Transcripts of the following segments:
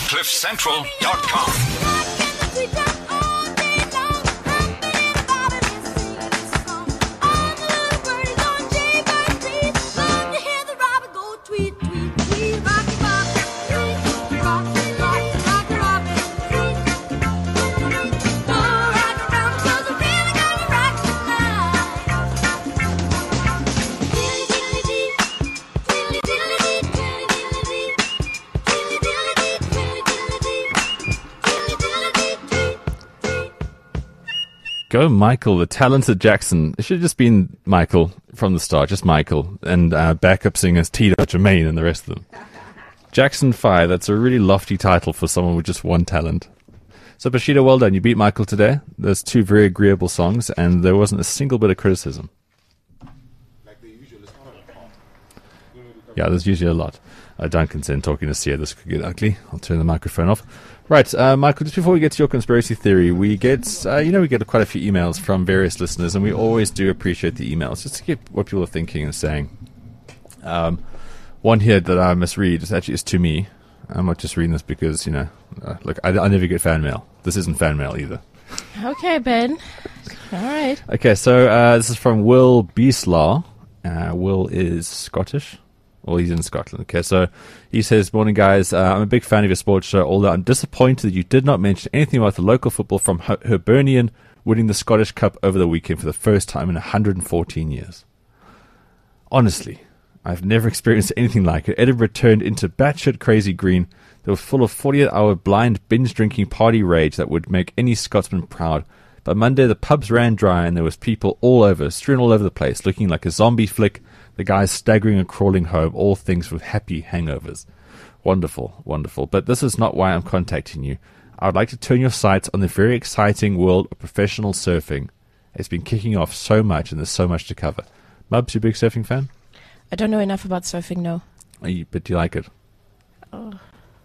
CliffCentral.com. Go Michael, the talented Jackson. It should have just been Michael from the start, just Michael, and backup singers Tito, Jermaine, and the rest of them. Jackson 5, that's a really lofty title for someone with just one talent. So Bashida, well done. You beat Michael today. There's two very agreeable songs, and there wasn't a single bit of criticism. Yeah, there's usually a lot. Duncan's in talking to Sia. This could get ugly. I'll turn the microphone off. Right, Michael, just before we get to your conspiracy theory, we get quite a few emails from various listeners, and we always do appreciate the emails, just to get what people are thinking and saying. One here that I misread is to me. I'm not just reading this because, look, I never get fan mail. This isn't fan mail either. Okay, Ben. All right. Okay, so this is from Will Beaslaw. Will is Scottish. Well, he's in Scotland. Okay, so he says, morning guys, I'm a big fan of your sports show, although I'm disappointed that you did not mention anything about the local football from Hibernian winning the Scottish Cup over the weekend for the first time in 114 years. Honestly, I've never experienced anything like it. Edinburgh turned into batshit crazy green that was full of 48-hour blind binge-drinking party rage that would make any Scotsman proud. By Monday, the pubs ran dry and there was people all over, strewn all over the place, looking like a zombie flick. The guys staggering and crawling home, all things with happy hangovers. Wonderful, wonderful. But this is not why I'm contacting you. I would like to turn your sights on the very exciting world of professional surfing. It's been kicking off so much, and there's so much to cover. Mubs, you a big surfing fan? I don't know enough about surfing, no. But do you like it? Oh.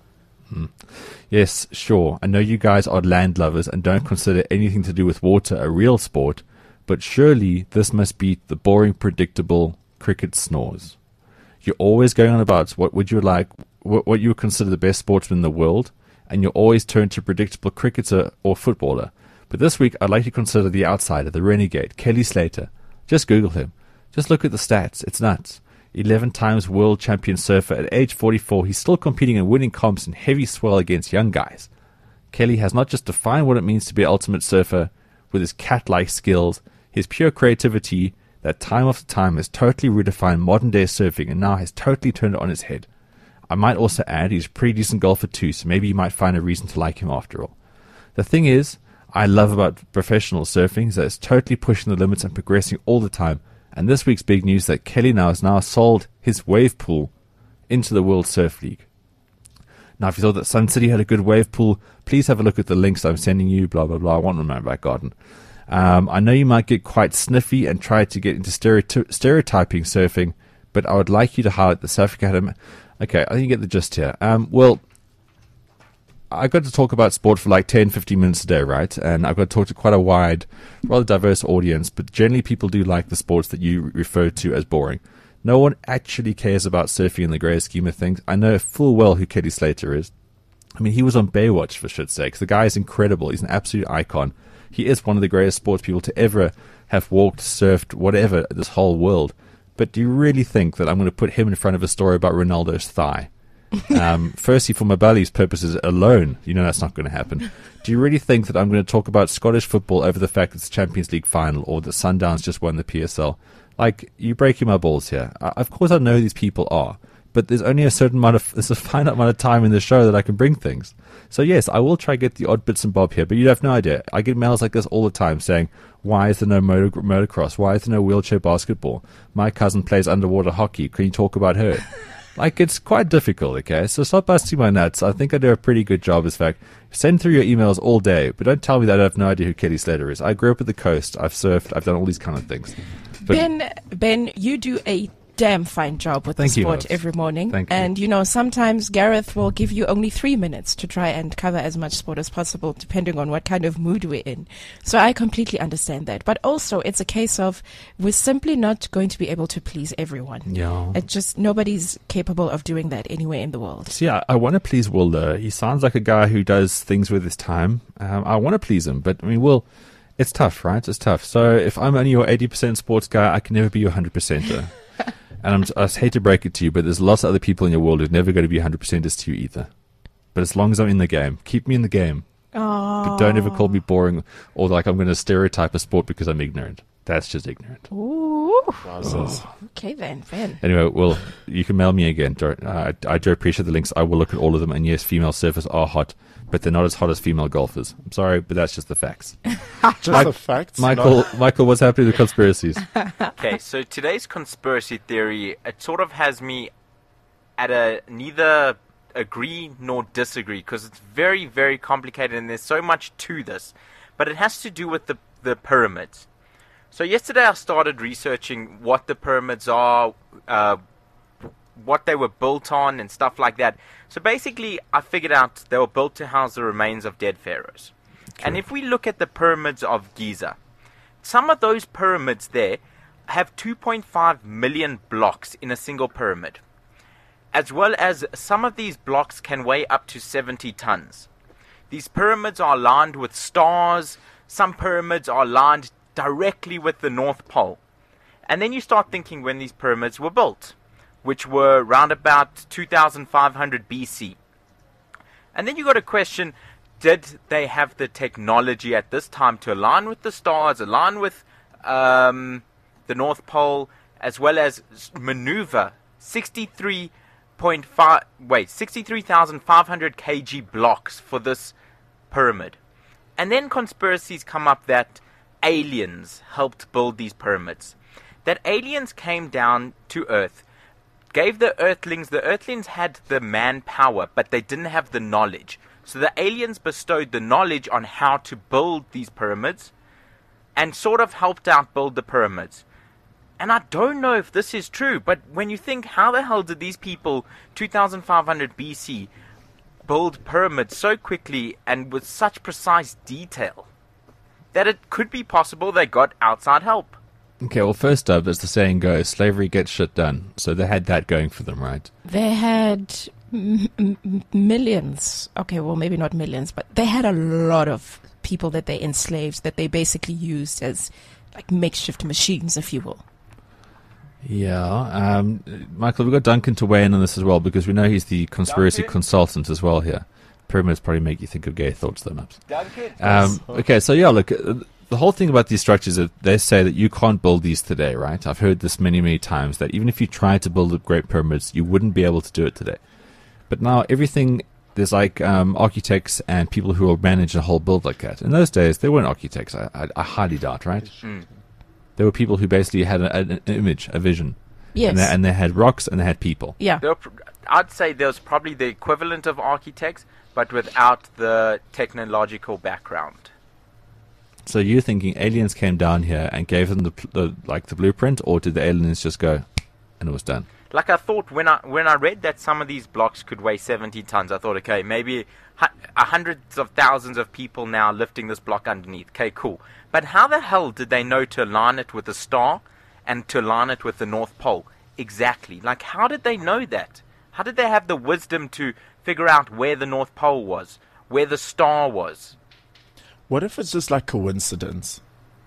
Yes, sure. I know you guys are land lovers and don't consider anything to do with water a real sport, but surely this must beat the boring, predictable cricket snores. You're always going on about what you would consider the best sportsman in the world, and you always turn to predictable cricketer or footballer. But this week, I'd like to consider the outsider, the renegade, Kelly Slater. Just Google him. Just look at the stats. It's nuts. 11 times world champion surfer. At age 44, he's still competing and winning comps in heavy swell against young guys. Kelly has not just defined what it means to be an ultimate surfer with his cat-like skills, his pure creativity, that time after time has totally redefined modern-day surfing and now has totally turned it on its head. I might also add he's a pretty decent golfer too, so maybe you might find a reason to like him after all. The thing is, I love about professional surfing is that it's totally pushing the limits and progressing all the time, and this week's big news that Kelly has now sold his wave pool into the World Surf League. Now, if you thought that Sun City had a good wave pool, please have a look at the links I'm sending you, blah, blah, blah. I want them in my back garden. I know you might get quite sniffy and try to get into stereotyping surfing, but I would like you to highlight the South Africa. Okay, I think you get the gist here. Well, I got to talk about sport for like 10, 15 minutes a day, right? And I've got to talk to quite a wide, rather diverse audience, but generally people do like the sports that you refer to as boring. No one actually cares about surfing in the greater scheme of things. I know full well who Kelly Slater is. I mean, he was on Baywatch, for shit's sake. The guy is incredible. He's an absolute icon. He is one of the greatest sports people to ever have walked, surfed, whatever, this whole world. But do you really think that I'm going to put him in front of a story about Ronaldo's thigh? Firstly, for my belly's purposes alone, that's not going to happen. Do you really think that I'm going to talk about Scottish football over the fact it's the Champions League final or that Sundowns just won the PSL? Like, you're breaking my balls here. Of course I know who these people are, but there's only there's a finite amount of time in the show that I can bring things. So yes, I will try to get the odd bits and bob here, but you have no idea. I get mails like this all the time saying, why is there no motocross? Why is there no wheelchair basketball? My cousin plays underwater hockey. Can you talk about her? Like, it's quite difficult, okay? So stop busting my nuts. I think I do a pretty good job, in fact. Send through your emails all day, but don't tell me that I have no idea who Kelly Slater is. I grew up at the coast. I've surfed. I've done all these kind of things. But Ben, you do a damn fine job with Thank the you, sport Hobbs. every morning. Thank you. And, sometimes Gareth will give you only 3 minutes to try and cover as much sport as possible, depending on what kind of mood we're in. So I completely understand that. But also, it's a case of we're simply not going to be able to please everyone. Yeah. It just, nobody's capable of doing that anywhere in the world. See, I want to please Will, though. He sounds like a guy who does things with his time. I want to please him, but I mean, Will, it's tough, right? It's tough. So if I'm only your 80% sports guy, I can never be your 100%er. And I hate to break it to you, but there's lots of other people in your world who're never going to be 100%ers to you either. But as long as I'm in the game, keep me in the game. But don't ever call me boring or like I'm going to stereotype a sport because I'm ignorant. That's just ignorant. Ooh. Wowzers. Okay then, Ben. Anyway, Will, you can mail me again. I do appreciate the links. I will look at all of them. And yes, female surfers are hot, but they're not as hot as female golfers. I'm sorry, but that's just the facts. Just the facts. Michael, what's happening with conspiracies? Okay, so today's conspiracy theory, it sort of has me at a neither agree nor disagree because it's very, very complicated and there's so much to this. But it has to do with the pyramids. So yesterday I started researching what the pyramids are, what they were built on and stuff like that. So basically I figured out they were built to house the remains of dead pharaohs. And if we look at the pyramids of Giza, some of those pyramids there have 2.5 million blocks in a single pyramid. As well as some of these blocks can weigh up to 70 tons. These pyramids are lined with stars. Some pyramids are lined directly with the North Pole. And then you start thinking when these pyramids were built, which were around about 2500 BC. And then you got a question, did they have the technology at this time to align with the stars, align with the North Pole, as well as maneuver 63,500 kg blocks for this pyramid? And then conspiracies come up that aliens helped build these pyramids. That aliens came down to Earth, gave the Earthlings had the manpower, but they didn't have the knowledge. So the aliens bestowed the knowledge on how to build these pyramids and sort of helped out build the pyramids. And I don't know if this is true, but when you think, how the hell did these people, 2500 BC, build pyramids so quickly and with such precise detail? That it could be possible they got outside help. Okay, well, first up, as the saying goes, slavery gets shit done. So they had that going for them, right? They had millions. Okay, well, maybe not millions, but they had a lot of people that they enslaved that they basically used as like makeshift machines, if you will. Yeah. Michael, we've got Duncan to weigh in on this as well because we know he's the conspiracy Duncan? consultant as well here. Pyramids probably make you think of gay thoughts, though, Maps. Duncan? Okay, so yeah, look, the whole thing about these structures is they say that you can't build these today, right? I've heard this many, many times, that even if you tried to build great pyramids, you wouldn't be able to do it today. But now everything, there's like architects and people who will manage a whole build like that. In those days, they weren't architects, I highly doubt, right? There were people who basically had an image, a vision. Yes. And they had rocks and they had people. Yeah. I'd say there's probably the equivalent of architects, but without the technological background. So you're thinking aliens came down here and gave them the blueprint, or did the aliens just go and it was done? Like I thought when I read that some of these blocks could weigh 70 tons, I thought, okay, maybe hundreds of thousands of people now lifting this block underneath. Okay, cool. But how the hell did they know to align it with the star and to align it with the North Pole? Exactly. Like, how did they know that? How did they have the wisdom to figure out where the North Pole was, where the star was? What if it's just like coincidence?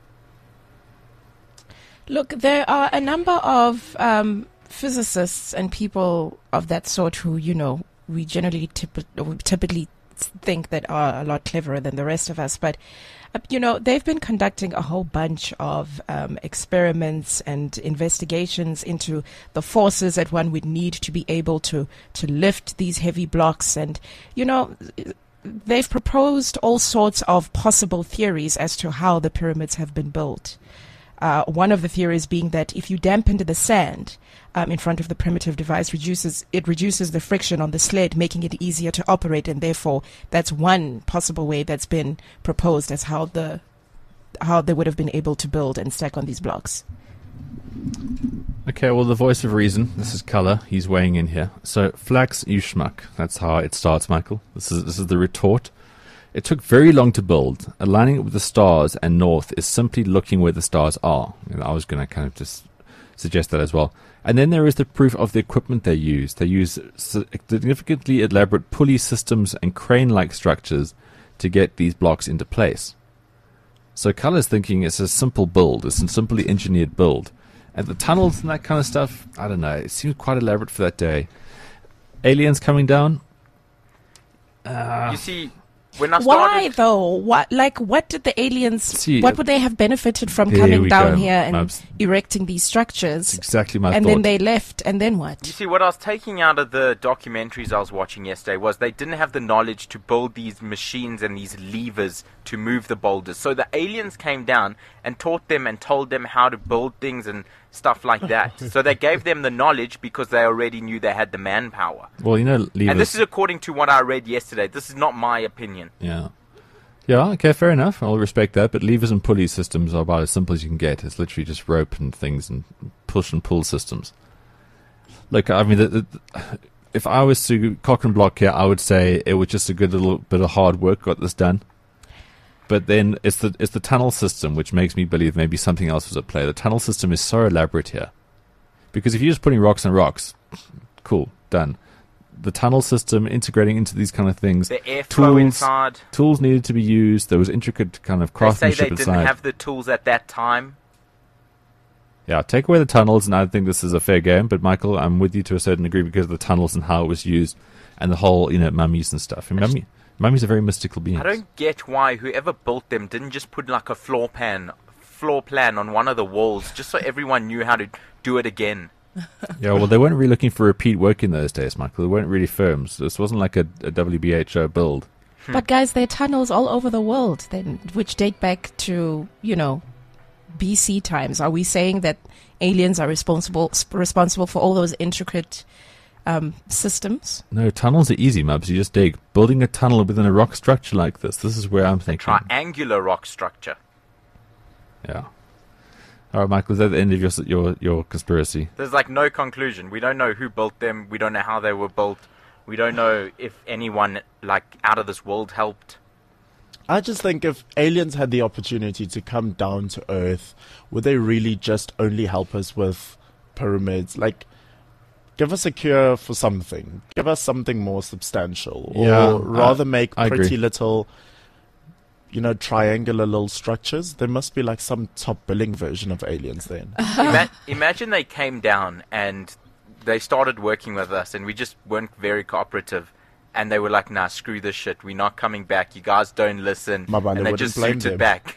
Look, there are a number of physicists and people of that sort who, we generally typically think that are a lot cleverer than the rest of us. But, they've been conducting a whole bunch of experiments and investigations into the forces that one would need to be able to lift these heavy blocks. And, they've proposed all sorts of possible theories as to how the pyramids have been built. One of the theories being that if you dampen the sand in front of the primitive device, it reduces the friction on the sled, making it easier to operate, and therefore that's one possible way that's been proposed as how they would have been able to build and stack on these blocks. Okay, well, the voice of reason. This is Color. He's weighing in here. So, Flax, you schmuck. That's how it starts, Michael. This is the retort. It took very long to build. Aligning it with the stars and north is simply looking where the stars are. And I was going to kind of just suggest that as well. And then there is the proof of the equipment they use. They use significantly elaborate pulley systems and crane-like structures to get these blocks into place. So Color's thinking it's a simple build. It's a simply engineered build. And the tunnels and that kind of stuff, I don't know. It seems quite elaborate for that day. Aliens coming down? You see, when I Why started... though? What did the aliens? See, what would they have benefited from there coming we down go, here and Mabs. erecting these structures? Exactly my and thought. then they left, and then what? You see, what I was taking out of the documentaries I was watching yesterday was they didn't have the knowledge to build these machines and these levers to move the boulders. So the aliens came down and taught them and told them how to build things and stuff like that. So they gave them the knowledge because they already knew they had the manpower. Well, you know, levers. And this is according to what I read yesterday. This is not my opinion. Yeah. Yeah, okay, fair enough. I'll respect that. But levers and pulley systems are about as simple as you can get. It's literally just rope and things and push and pull systems. Look, I mean, if I was to cock and block here, I would say it was just a good little bit of hard work got this done. But then it's the tunnel system which makes me believe maybe something else was at play. The tunnel system is so elaborate here. Because if you're just putting rocks on rocks, cool, done. The tunnel system integrating into these kind of things. The airflow inside. Tools needed to be used. There was intricate kind of They say craftsmanship they didn't inside. have the tools at that time. Yeah, take away the tunnels, and I think this is a fair game. But Michael, I'm with you to a certain degree because of the tunnels and how it was used, and the whole, mummies and stuff. And mummies are very mystical beings. I don't get why whoever built them didn't just put like a floor plan on one of the walls just so everyone knew how to do it again. Yeah, well, they weren't really looking for repeat work in those days, Michael. They weren't really firms. This wasn't like a WBHO build. But guys, there are tunnels all over the world, then, which date back to BC times. Are we saying that aliens are responsible for all those intricate systems? No, tunnels are easy, Mubs. You just dig. Building a tunnel within a rock structure like this is where I'm thinking. Triangular rock structure. Yeah. All right, Michael, is that the end of your conspiracy? There's like no conclusion. We don't know who built them. We don't know how they were built. We don't know if anyone like out of this world helped. I just think if aliens had the opportunity to come down to Earth, would they really just only help us with pyramids? Like, give us a cure for something. Give us something more substantial. Yeah, Or rather make I pretty agree. little, triangular little structures. There must be like some top billing version of aliens then. Imagine they came down and they started working with us and we just weren't very cooperative. And they were like, nah, screw this shit. We're not coming back. You guys don't listen. Mabane And they wouldn't just blame suited them. back.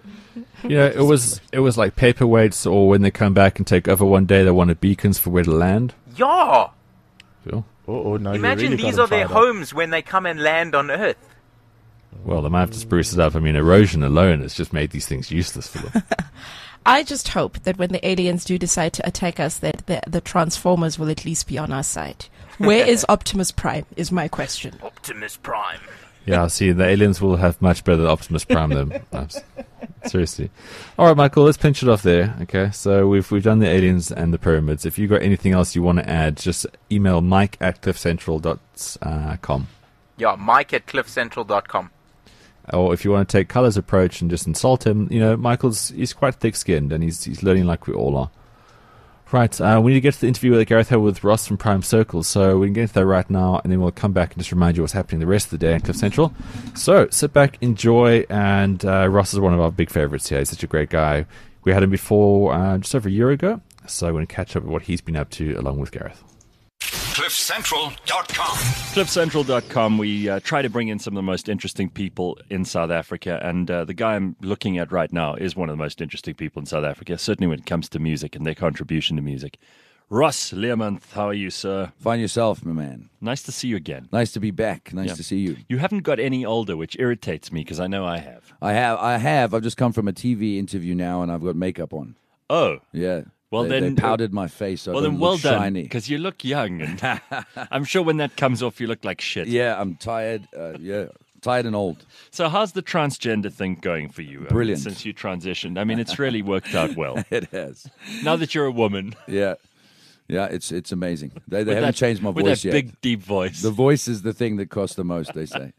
It was like paperweights, or when they come back and take over one day, they wanted beacons for where to land. Yeah! Sure. Oh, no, Imagine you really these got are their them fired up. homes when they come and land on Earth. Well, they might have to spruce it up. I mean, erosion alone has just made these things useless for them. I just hope that when the aliens do decide to attack us, that the Transformers will at least be on our side. Where is Optimus Prime, is my question. Optimus Prime. Yeah, see, the aliens will have much better than Optimus Prime than us. Seriously. All right, Michael, let's pinch it off there. Okay, so we've done the aliens and the pyramids. If you've got anything else you want to add, just email mike@cliffcentral.com. Yeah, mike@cliffcentral.com. Or if you want to take Color's approach and just insult him, he's quite thick-skinned and he's learning like we all are. Right, we need to get to the interview with Gareth Hill with Ross from Prime Circle, so we can get into that right now, and then we'll come back and just remind you what's happening the rest of the day at Cliff Central. So, sit back, enjoy, and Ross is one of our big favourites here. He's such a great guy. We had him before just over a year ago, so we're going to catch up with what he's been up to along with Gareth. CliffCentral.com. CliffCentral.com, we try to bring in some of the most interesting people in South Africa, and the guy I'm looking at right now is one of the most interesting people in South Africa, certainly when it comes to music and their contribution to music. Ross Learmonth, how are you, sir? Find yourself, my man. Nice to see you again. Nice to be back. Nice Yeah. to see you. You haven't got any older, which irritates me because I know I have. I have. I've just come from a TV interview now, and I've got makeup on. Oh, Yeah. Well, they then- powdered my face. So well I then don't well look done, shiny. because you look young, and I'm sure when that comes off, you look like shit. Yeah, I'm tired. Yeah, Tired and old. So how's the transgender thing going for you? Brilliant. Since you transitioned. I mean, it's really worked out well. It has. Now that you're a woman. Yeah. Yeah, it's amazing. They With haven't that- changed my with voice that yet. big, deep voice. The voice is the thing that costs the most, they say.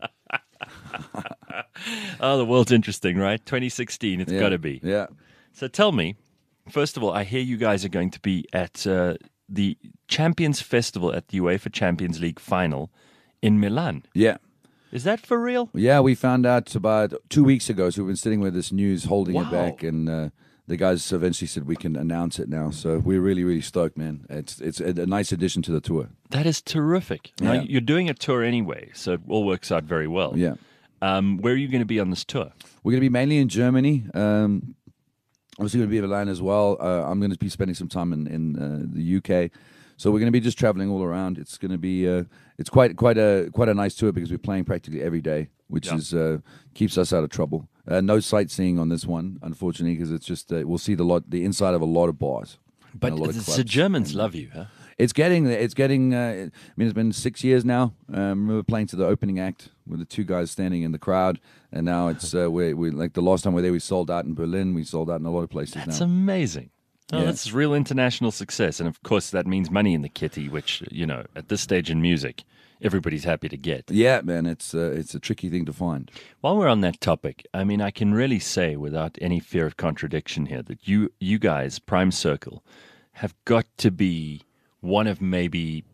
Oh, the world's interesting, right? 2016, it's Yeah. got to be. Yeah. So tell me, first of all, I hear you guys are going to be at the Champions Festival at the UEFA Champions League final in Milan. Yeah. Is that for real? Yeah, we found out about 2 weeks ago. So we've been sitting with this news, holding Wow. it back, and the guys eventually said we can announce it now. So we're really, really stoked, man. It's a nice addition to the tour. That is terrific. Now, Yeah. you're doing a tour anyway, so it all works out very well. Yeah. Where are you going to be on this tour? We're going to be mainly in Germany. Obviously, going to be in Milan as well. I'm going to be spending some time in the UK. So we're going to be just traveling all around. It's going to be it's quite a nice tour because we're playing practically every day, which Yeah. is keeps us out of trouble. No sightseeing on this one, unfortunately, because it's just we'll see the inside of a lot of bars. But and a lot of the clubs. Germans love you, huh? It's getting. I mean, it's been 6 years now. I remember playing to the opening act with the two guys standing in the crowd, and now it's we like the last time we were there, we sold out in Berlin. We sold out in a lot of places That's now. amazing. Oh, Yeah. That's real international success. And of course, that means money in the kitty, which, at this stage in music, everybody's happy to get. Yeah, man, it's a tricky thing to find. While we're on that topic, I mean, I can really say without any fear of contradiction here that you guys, Prime Circle, have got to be one of maybe,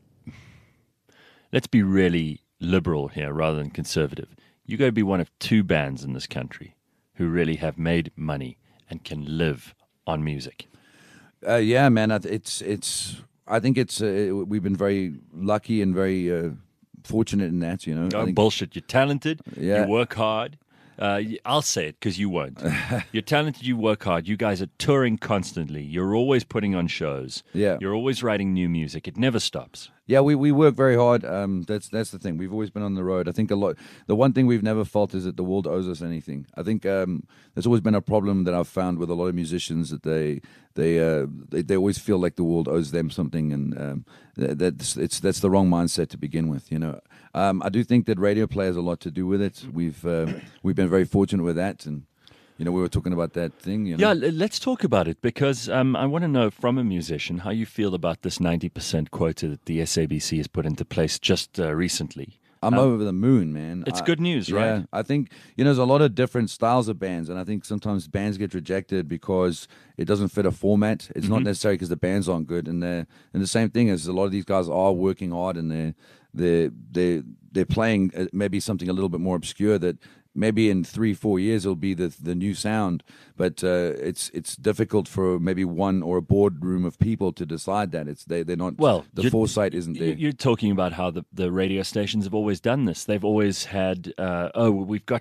let's be really liberal here rather than conservative. You got to be one of two bands in this country who really have made money and can live on music. Yeah, man, I think it's we've been very lucky and very fortunate in that. I Oh, think, bullshit. You're talented. Yeah. You work hard. I'll say it because you won't. You're talented. You work hard. You guys are touring constantly. You're always putting on shows. Yeah. You're always writing new music. It never stops. Yeah, we work very hard. That's the thing. We've always been on the road. I think a lot. The one thing we've never felt is that the world owes us anything. I think there's always been a problem that I've found with a lot of musicians that they always feel like the world owes them something, and that's the wrong mindset to begin with. I do think that radio play has a lot to do with it. We've been very fortunate with that, and we were talking about that thing. Yeah, let's talk about it because I want to know from a musician how you feel about this 90% quota that the SABC has put into place just recently. I'm over the moon, man. It's good news, right? Yeah, I think there's a lot of different styles of bands, and I think sometimes bands get rejected because it doesn't fit a format. It's not necessarily because the bands aren't good, and the same thing is a lot of these guys are working hard, and they're playing maybe something a little bit more obscure that. Maybe in 3-4 years it'll be the new sound, but it's difficult for maybe one or a boardroom of people to decide that. They're not. Well, the foresight isn't there. You're talking about how the radio stations have always done this. They've always had, we've got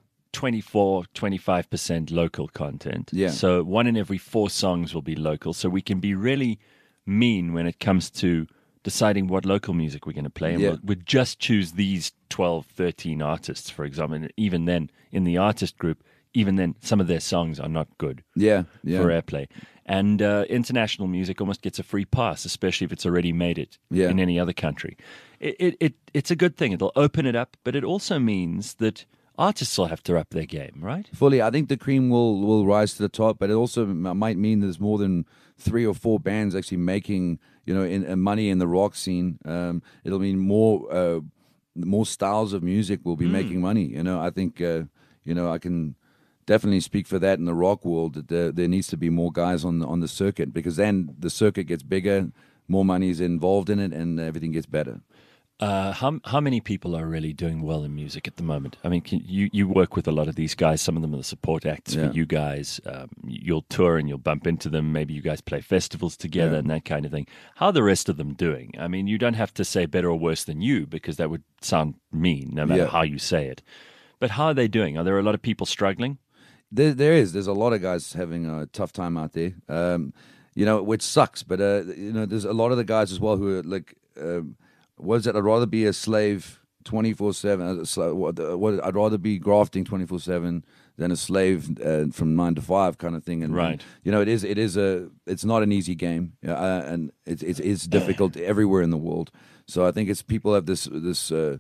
25% local content. Yeah. So 1 in every 4 songs will be local. So we can be really mean when it comes to deciding what local music we're going to play. And Yeah. we'll just choose these 12, 13 artists, for example. And even then, in the artist group, even then, some of their songs are not good Yeah. for airplay. And international music almost gets a free pass, especially if it's already made it Yeah. in any other country. It's a good thing. It'll open it up, but it also means that artists will have to up their game, right? Fully, I think the cream will rise to the top, but it also might mean there's more than 3 or 4 bands actually making money in the rock scene. It'll mean more styles of music will be making money. I think I can definitely speak for that in the rock world that there needs to be more guys on the circuit, because then the circuit gets bigger, more money is involved in it, and everything gets better. How many people are really doing well in music at the moment? I mean, you work with a lot of these guys. Some of them are the support acts Yeah. for you guys. You'll tour and you'll bump into them. Maybe you guys play festivals together Yeah. and that kind of thing. How are the rest of them doing? I mean, you don't have to say better or worse than you, because that would sound mean no matter Yeah. how you say it. But how are they doing? Are there a lot of people struggling? There's a lot of guys having a tough time out there, which sucks. But there's a lot of the guys as well who are like, what is it? I'd rather be a slave 24/7. I'd rather be grafting 24/7 than a slave from 9 to 5 kind of thing. And Right. it's not an easy game, and it's difficult everywhere in the world. So I think it's people have this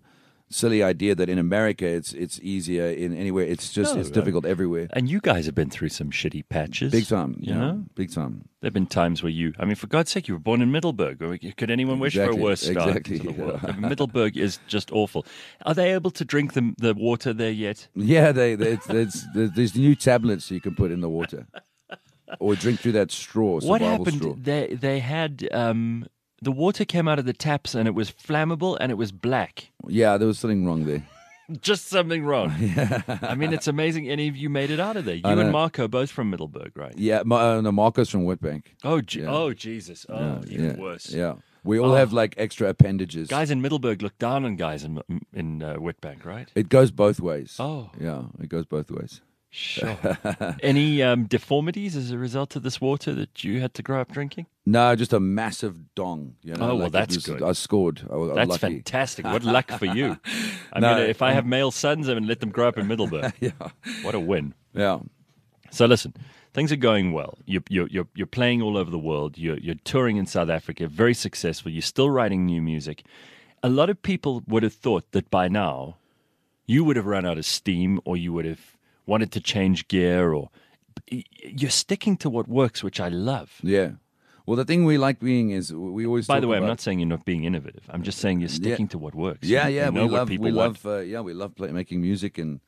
silly idea that in America it's easier in anywhere. It's just No, it's difficult everywhere. And you guys have been through some shitty patches. Big time, You yeah, know? big time. There have been times where I mean, for God's sake, you were born in Middleburg. Could anyone wish for a Exactly, worse start exactly, to the world? yeah. Middleburg is just awful. Are they able to drink the water there yet? Yeah, there's new tablets you can put in the water, or drink through that straw. What survival happened? Straw. They had the water came out of the taps and it was flammable and it was black. Yeah, there was something wrong there. Just something wrong. I mean, it's amazing any of you made it out of there. You I know. and Marco both from Middleburg, right? Yeah, no, Marcos from Witbank. Oh, Yeah. oh Jesus. Oh, Yeah, even yeah, worse. Yeah, we all have like extra appendages. Guys in Middleburg look down on guys in Witbank, right? It goes both ways. Oh. Yeah, it goes both ways. Sure. Any deformities as a result of this water that you had to grow up drinking? No, just a massive dong. You know, Oh, well, like it that's was- good. I scored. I was That's lucky. fantastic. What luck for you. No, If I have male sons, I'm going to let them grow up in Middleburg. Yeah, What a win. yeah. So listen, things are going well. You're playing all over the world. You're touring in South Africa, very successful. You're still writing new music. A lot of people would have thought that by now you would have run out of steam, or you would have wanted to change gear, or you're sticking to what works, which I love. Yeah. Well, the thing we like being is we always. By talk the way, I'm about- not saying you're not being innovative. I'm just saying you're sticking to what works. Yeah, You yeah. know We what love. people We want. love. We love making music, and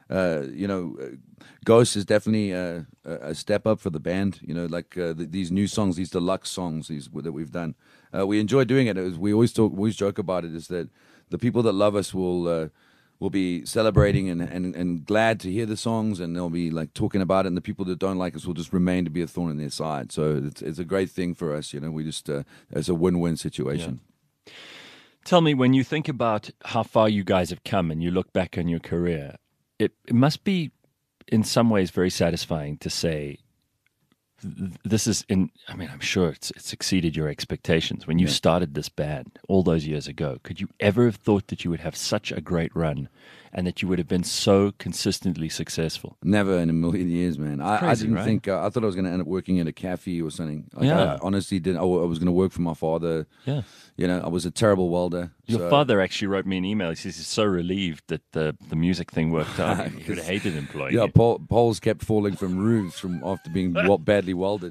Ghost is definitely a step up for the band. You know, like these new songs, these deluxe songs, that we've done. We enjoy doing it. We always joke about it. Is that the people that love us will be celebrating and glad to hear the songs, and they'll be like talking about it. And the people that don't like us will just remain to be a thorn in their side. So it's a great thing for us. You know, we just it's a win-win situation. Tell me, when you think about how far you guys have come and you look back on your career, it must be in some ways very satisfying to say this is I'm sure it's exceeded your expectations. When you started this band all those years ago, could you ever have thought that you would have such a great run and that you would have been so consistently successful? Never in a million years, man. I Crazy, didn't right? think. I thought I was going to end up working at a cafe or something. Like, Yeah. I honestly didn't. I was going to work for my father. Yeah. You know, I was a terrible welder. Your so- father actually wrote me an email. He says he's so relieved that the music thing worked out. He would have hated employing Yeah, you. poles kept falling from roofs from after being badly welded.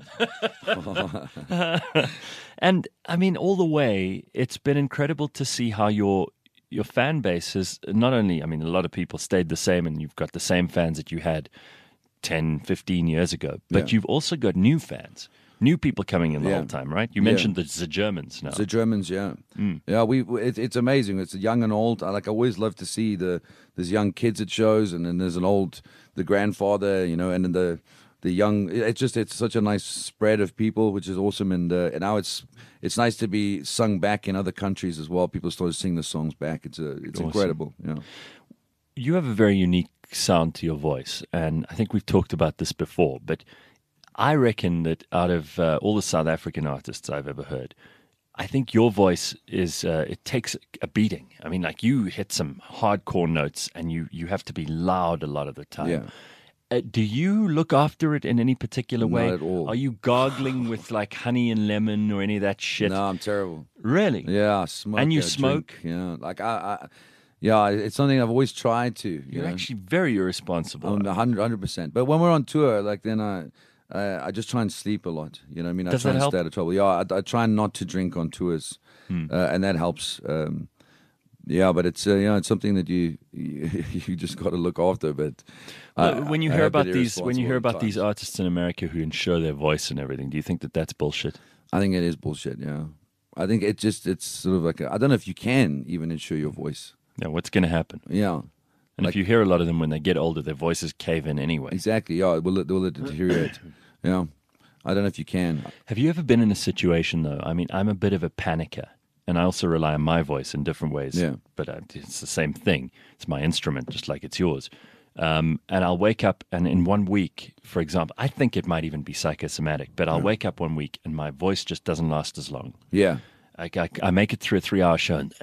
And I mean, all the way, it's been incredible to see how your fan base has not only, I mean, a lot of people stayed the same and you've got the same fans that you had 10, 15 years ago, but Yeah. you've also got new fans, new people coming in the Yeah. whole time, right? You Yeah. mentioned the Germans now. The Germans, yeah, Mm. yeah. It's amazing. It's young and old. I always love to see there's young kids at shows, and then there's the grandfather, you know, and then the young. It's such a nice spread of people, which is awesome. And now it's nice to be sung back in other countries as well. People start to sing the songs back. It's Awesome. incredible. Yeah. You have a very unique sound to your voice, and I think we've talked about this before, but I reckon that out of all the South African artists I've ever heard, I think your voice is it takes a beating. I mean, like, you hit some hardcore notes, and you have to be loud a lot of the time. Yeah. Do you look after it in any particular way? Not at all. Are you gargling with like honey and lemon or any of that shit? No, I'm terrible. Really? Yeah, I smoke. And you I smoke? drink, yeah, like yeah, it's something I've always tried to. You You're know? actually very irresponsible. I'm 100%. But when we're on tour, like then I just try and sleep a lot. You know what I mean? I Does try that and help? stay out of trouble. Yeah, I try not to drink on tours, and that helps. Yeah, but it's it's something that you just got to look after. But When you I hear have been about these, when you irresponsible hear at about these times. artists in America who insure their voice and everything, do you think that that's bullshit? I think it is bullshit. Yeah, I think it's sort of like I don't know if you can even insure your voice. Now, what's going to happen? Yeah. And Like- if you hear a lot of them when they get older, their voices cave in anyway. Exactly. Yeah, will it deteriorate? Yeah, I don't know if you can. Have you ever been in a situation, though? I mean, I'm a bit of a panicker, and I also rely on my voice in different ways. Yeah. But it's the same thing. It's my instrument, just like it's yours. And I'll wake up, and in 1 week, for example, I think it might even be psychosomatic, but I'll wake up 1 week, and my voice just doesn't last as long. Yeah, I make it through a 3-hour show, and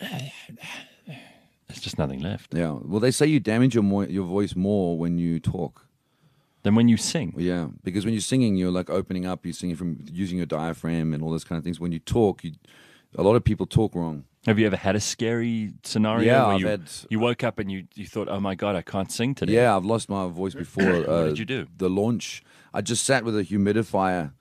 there's just nothing left. yeah. Well, they say you damage your voice more when you talk. Then when you sing, Yeah, because when you're singing, you're like opening up. You're singing from using your diaphragm and all those kind of things. When you talk, a lot of people talk wrong. Have you ever had a scary scenario Yeah, where I've you, had- you woke up and you thought, oh my God, I can't sing today? Yeah, I've lost my voice before. What did you do? The launch. I just sat with a humidifier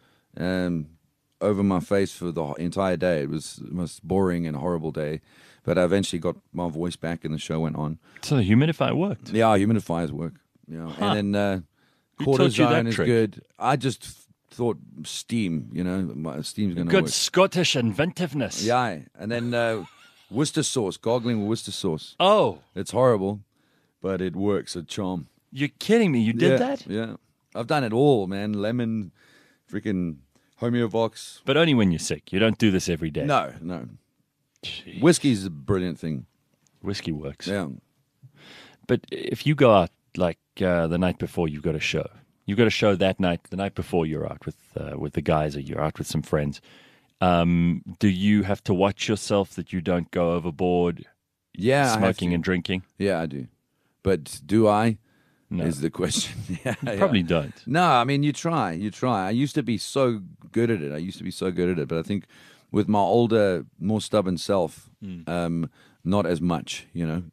over my face for the entire day. It was the most boring and horrible day. But I eventually got my voice back and the show went on. So the humidifier worked. Yeah, humidifiers work. And then Who taught you that cortisone is trick? good. I just thought steam, steam's going to Good work. Scottish inventiveness. Yeah, and then Worcester sauce, gargling with Worcester sauce. Oh, It's horrible, but it works a charm. you're kidding me. You did Yeah, that? Yeah. I've done it all, man. Lemon, freaking homeovox. But only when you're sick. You don't do this every day. No. Whiskey's a brilliant thing. Whiskey works. Yeah. But if you go out like the night before you've got a show, that night, the night before you're out with the guys or you're out with some friends, do you have to watch yourself that you don't go overboard Yeah. I have smoking to. and drinking? Yeah, I do. But do I? No. Is the question. Yeah, Probably don't. No, I mean, you try. I used to be so good at it. But I think with my older, more stubborn self, not as much,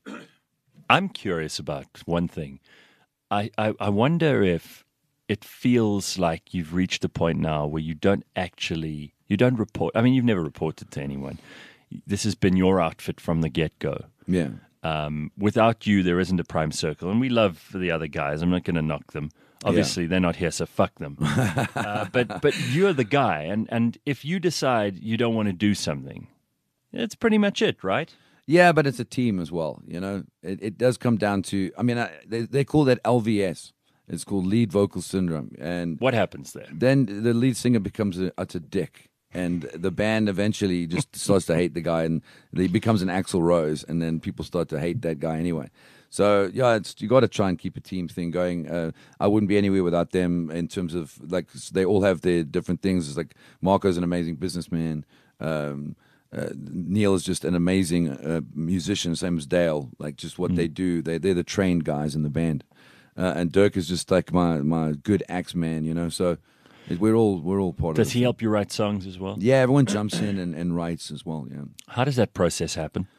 I'm curious about one thing. I wonder if it feels like you've reached a point now where you don't report. I mean, you've never reported to anyone. This has been your outfit from the get-go. Yeah. Without you, there isn't a Prime Circle. And we love the other guys. I'm not going to knock them. Obviously, they're not here, so fuck them. But you're the guy. And if you decide you don't want to do something, that's pretty much it, right? Yeah, but it's a team as well, It does come down to, I mean, they call that LVS. It's called lead vocal syndrome. And What happens there? then the lead singer becomes an utter dick. And the band eventually just starts to hate the guy, and he becomes an Axl Rose, and then people start to hate that guy anyway. So yeah, you got to try and keep a team thing going. I wouldn't be anywhere without them in terms of like they all have their different things. It's like Marco's an amazing businessman. Neil is just an amazing musician, same as Dale. Like just what they do, they're the trained guys in the band. And Dirk is just like my good axe man, So we're all part of. Does it. he help you write songs as well? Yeah, everyone jumps in and writes as well. Yeah. How does that process happen?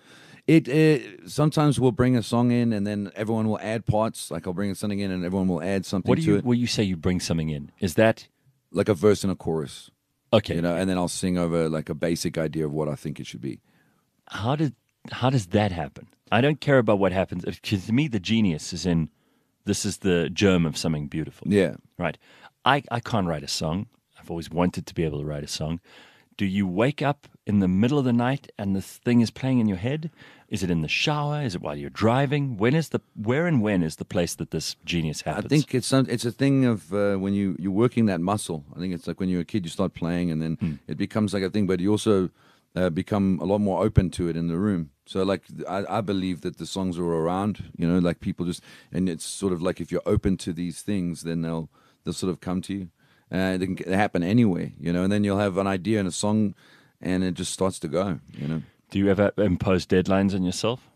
It sometimes we'll bring a song in and then everyone will add parts. Like I'll bring something in and everyone will add something What do to you it, when you say you bring something in? Is that like a verse and a chorus, okay? and then I'll sing over like a basic idea of what I think it should be. How does that happen? I don't care about what happens. Because to me, the genius is in this is the germ of something beautiful. Yeah. Right. I can't write a song. I've always wanted to be able to write a song. Do you wake up in the middle of the night and this thing is playing in your head? Is it in the shower? Is it while you're driving? When is the place that this genius happens? I think it's a thing of when you're working that muscle. I think it's like when you're a kid, you start playing, and then it becomes like a thing. But you also become a lot more open to it in the room. So like I believe that the songs are around, like people just, and it's sort of like if you're open to these things, then they'll sort of come to you. They can happen anyway, and then you'll have an idea and a song, and it just starts to go. Do you ever impose deadlines on yourself?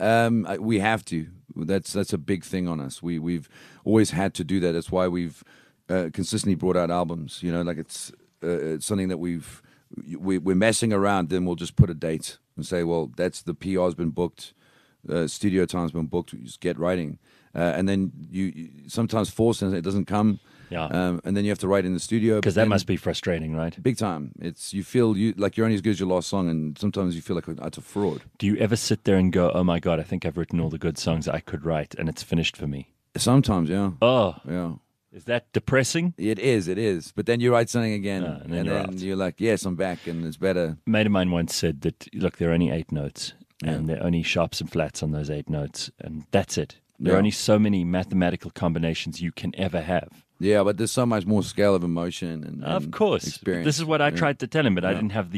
We have to. That's a big thing on us. We've always had to do that. That's why we've consistently brought out albums. Like it's something that we're messing around. Then we'll just put a date and say, well, that's the PR's been booked, studio time's been booked. You just get writing, and then you sometimes force and it doesn't come. Yeah. And then you have to write in the studio Because that must be frustrating, right? big time. You feel like you're only as good as your last song, and sometimes you feel like it's a fraud. Do you ever sit there and go, oh my God, I think I've written all the good songs I could write and it's finished for me? Sometimes, yeah. Oh, Yeah. is that depressing? It is. But then you write something again, and then you're out. you're like, yes, I'm back, and it's better. A mate of mine once said that, look, there are only 8 notes and there are only sharps and flats on those 8 notes, and that's it. There are Yeah. only so many mathematical combinations you can ever have. Yeah, but there's so much more scale of emotion and Of course. experience. This is what I tried to tell him, but I didn't have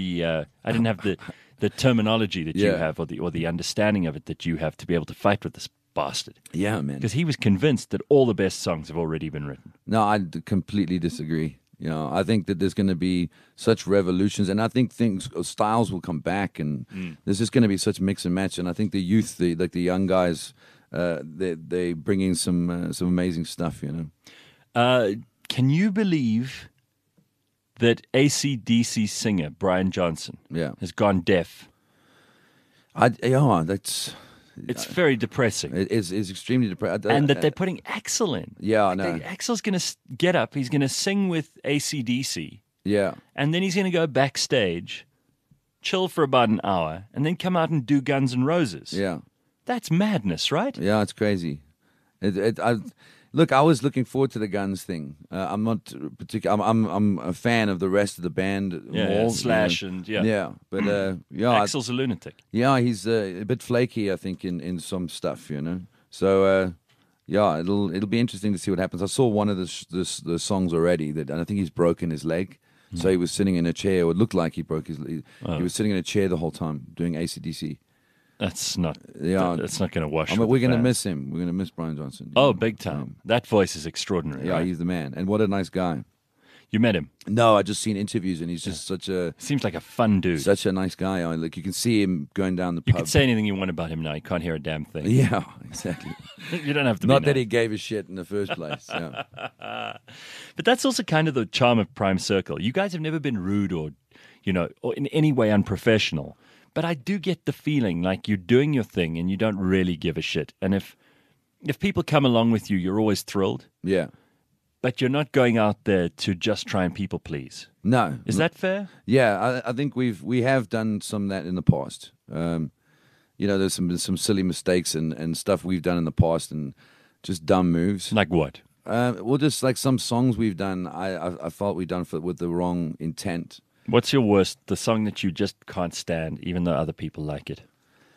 the terminology that you Yeah. have or the understanding of it that you have to be able to fight with this bastard. Yeah, man. Because he was convinced that all the best songs have already been written. No, completely disagree. I think that there's going to be such revolutions, and I think styles will come back, and there's just going to be such mix and match. And I think the youth, the young guys, they bringing some amazing stuff. Can you believe that AC/DC singer Brian Johnson Yeah. has gone deaf? That's It's very depressing. it's extremely depressing. And that they're putting Axel in. Yeah, I Like, know. Axel's going to get up, he's going to sing with AC/DC, Yeah, and then he's going to go backstage, chill for about an hour, and then come out and do Guns N' Roses. yeah. That's madness, right? Yeah, it's crazy. Look, I was looking forward to the Guns thing. I'm not particular. I'm a fan of the rest of the band more. Slash you know. and yeah. Yeah, but yeah, Axel's a lunatic. yeah, he's a bit flaky, I think, in some stuff, you know. So yeah, it'll be interesting to see what happens. I saw one of the songs already, and I think he's broken his leg. So he was sitting in a chair, or it looked like he broke his leg. He was sitting in a chair the whole time doing AC/DC. That's not. Yeah. That's not going to wash. I mean, with we're the going to fans. miss him. We're going to miss Brian Johnson. Oh, big time! That voice is extraordinary. Yeah, right? he's the man, and what a nice guy. You met him. No, I just seen interviews, and he's just Seems like a fun dude. such a nice guy. Like you can see him going down the You pub. can say anything you want about him now. You can't hear a damn thing. Yeah, exactly. You don't have to. Not be that nice. he gave a shit in the first place. Yeah. But that's also kind of the charm of Prime Circle. You guys have never been rude or in any way unprofessional. But I do get the feeling like you're doing your thing and you don't really give a shit. And if people come along with you, you're always thrilled. Yeah. But you're not going out there to just try and people please. No. Is that fair? Yeah, I think we have done some of that in the past. There's some silly mistakes and stuff we've done in the past and just dumb moves. Like what? Well, just like some songs we've done, I felt we've done with the wrong intent. What's your worst? The song that you just can't stand, even though other people like it.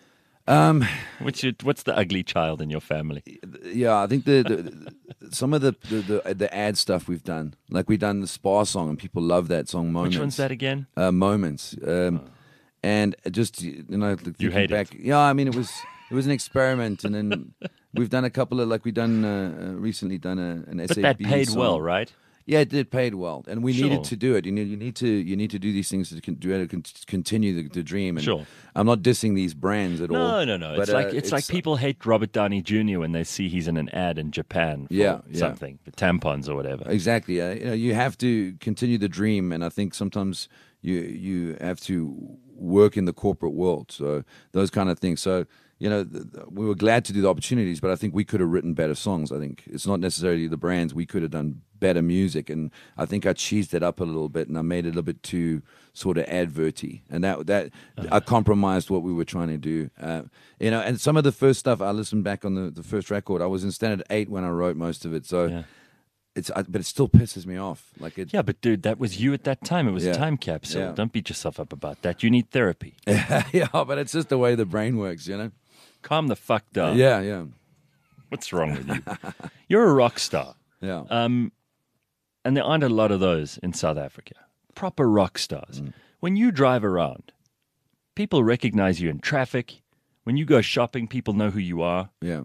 What's the ugly child in your family? Yeah, I think some of the ad stuff we've done, like we've done the Spa song, and people love that song. Moments. Which one's that again? Moments. And just thinking hate back, it. yeah. I mean, it was an experiment, and then we've done a couple of recently done an SAB But that paid song. well, right? Yeah, it did paid well, and we Sure. needed to do it. You need to do these things to continue the dream. And Sure. I'm not dissing these brands at all. No. But, It's like people hate Robert Downey Jr. when they see he's in an ad in Japan for Yeah. something, for tampons or whatever. Exactly. You have to continue the dream, and I think sometimes you have to work in the corporate world. So those kind of things. So we were glad to do the opportunities, but I think we could have written better songs. I think it's not necessarily the brands. We could have done better music, and I think I cheesed it up a little bit, and I made it a little bit too sort of adverty, and that I compromised what we were trying to do. And some of the first stuff I listened back on the first record. I was in standard 8 when I wrote most of it, so. Yeah. But it still pisses me off. Yeah, but dude, that was you at that time. It was a Yeah. time capsule. Yeah. Don't beat yourself up about that. You need therapy. Yeah, but it's just the way the brain works, Calm the fuck down. Yeah. What's wrong with you? You're a rock star. Yeah. And there aren't a lot of those in South Africa. Proper rock stars. When you drive around, people recognize you in traffic. When you go shopping, people know who you are. Yeah.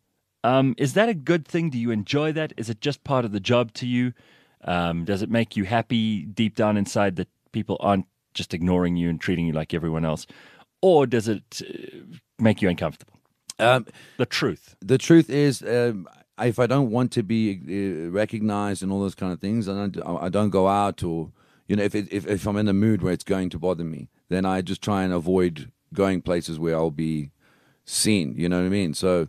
Is that a good thing? Do you enjoy that? Is it just part of the job to you? Does it make you happy deep down inside that people aren't just ignoring you and treating you like everyone else? Or does it make you uncomfortable? The truth. The truth is, if I don't want to be recognized and all those kind of things, I don't go out, or if I'm in a mood where it's going to bother me, then I just try and avoid going places where I'll be seen. You know what I mean? So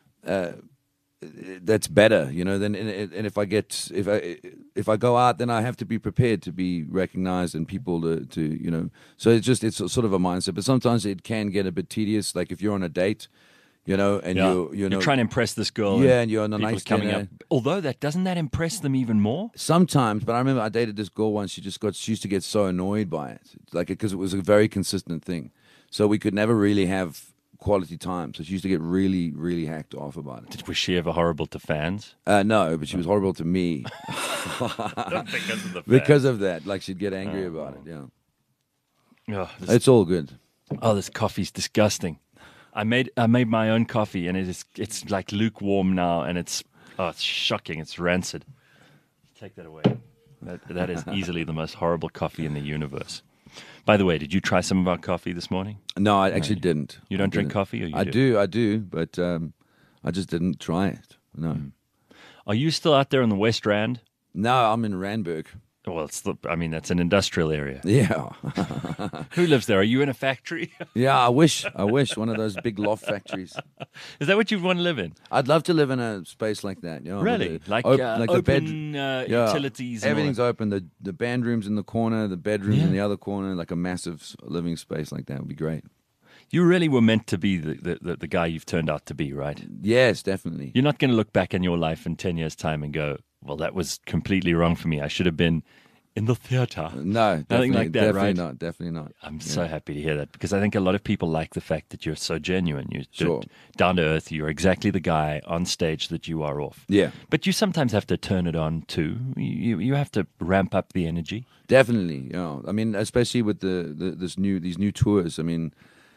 that's better, Then and if I go out, then I have to be prepared to be recognized and people to. So it's sort of a mindset. But sometimes it can get a bit tedious. Like if you're on a date. And you're trying to impress this girl. Yeah, and you're on a people nice are coming dinner. up. Although doesn't that impress them even more? Sometimes, but I remember I dated this girl once. She used to get so annoyed by it, because it was a very consistent thing. So we could never really have quality time. So she used to get really, really hacked off about it. Was she ever horrible to fans? No, but she was horrible to me Because of the because of that. Like she'd get angry about it. Yeah, this, it's all good. this coffee's disgusting. I made my own coffee, and it's like lukewarm now, and it's shocking. It's rancid. Take that away. That is easily the most horrible coffee in the universe. By the way, did you try some of our coffee this morning? No, I actually didn't. You don't I drink didn't. coffee, or you I do? do, but I just didn't try it. No, Are you still out there in the West Rand? no, I'm in Randburg. Well, I mean, that's an industrial area. Yeah. Who lives there? Are you in a factory? Yeah, I wish one of those big loft factories. Is that what you want to live in? I'd love to live in a space like that. You know, Really? with Like, the bed, open yeah, utilities? And all everything's that? open. The band room's in the corner, the bedroom's Yeah. in the other corner, like a massive living space like that would be great. You really were meant to be the guy you've turned out to be, right? Yes, definitely. You're not going to look back in your life in 10 years' time and go, well, that was completely wrong for me. I should have been in the theater. No, Nothing definitely, like that, definitely right? not. Definitely not. I'm so happy to hear that because I think a lot of people like the fact that you're so genuine. You're Sure. down to earth. You're exactly the guy on stage that you are off. Yeah, But you sometimes have to turn it on too. You have to ramp up the energy. definitely. You know, I mean, especially with these new tours. I mean,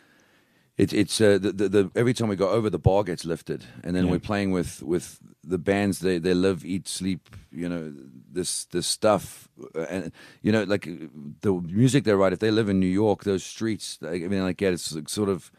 it's the every time we go over, the bar gets lifted, and then Yeah. we're playing with the bands. They live, eat, sleep. You know, this stuff, and you know, like the music they write. If they live in New York, those streets. I mean, I get it's sort of.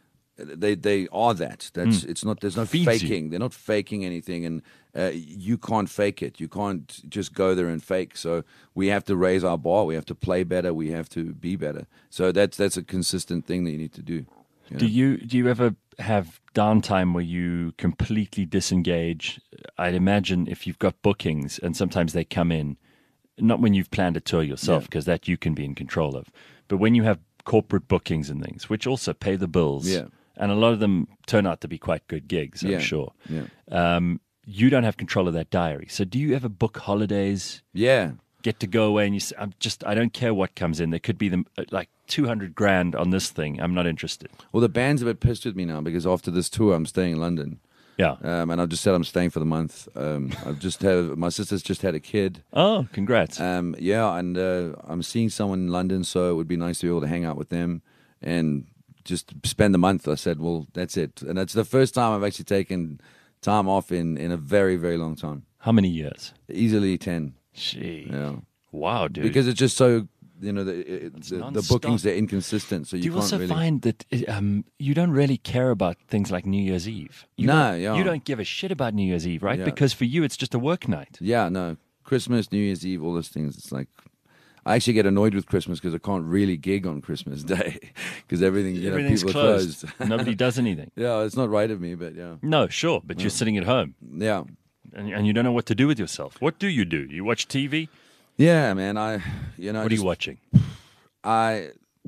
They are that. That's it's not. There's no Feeds you. faking. They're not faking anything, and you can't fake it. You can't just go there and fake. So we have to raise our bar. We have to play better. We have to be better. So that's a consistent thing that you need to do. You know? Do you ever have downtime where you completely disengage? I'd imagine if you've got bookings and sometimes they come in, not when you've planned a tour yourself, Yeah. because that you can be in control of, but when you have corporate bookings and things, which also pay the bills, Yeah. and a lot of them turn out to be quite good gigs, I'm Yeah. sure. Yeah. You don't have control of that diary. So do you ever book holidays? Yeah. Get to go away and you say, I don't care what comes in. There could be like 200 grand on this thing. I'm not interested. Well, the band's a bit pissed with me now because after this tour, I'm staying in London. Yeah. And I've just said I'm staying for the month. My sister's just had a kid. Oh, congrats. Yeah, and I'm seeing someone in London, so it would be nice to be able to hang out with them and just spend the month. I said, well, that's it. And it's the first time I've actually taken time off in a very, very long time. How many years? Easily 10. Gee. Yeah. Wow, dude. Because it's just so, you know, the nonstop. bookings, they're inconsistent, so Do you you can't also really... find that you don't really care about things like New Year's Eve? You No, don't- yeah. You don't give a shit about New Year's Eve, right? Yeah. Because for you, it's just a work night. Yeah, no. Christmas, New Year's Eve, all those things. It's like I actually get annoyed with Christmas because I can't really gig on Christmas Day because everything, you know, Everything's people are closed. Nobody does anything. Yeah, it's not right of me, but yeah, No, sure, but you're sitting at home yeah, and you don't know what to do with yourself. What do? You watch TV? yeah, man. What are you watching? I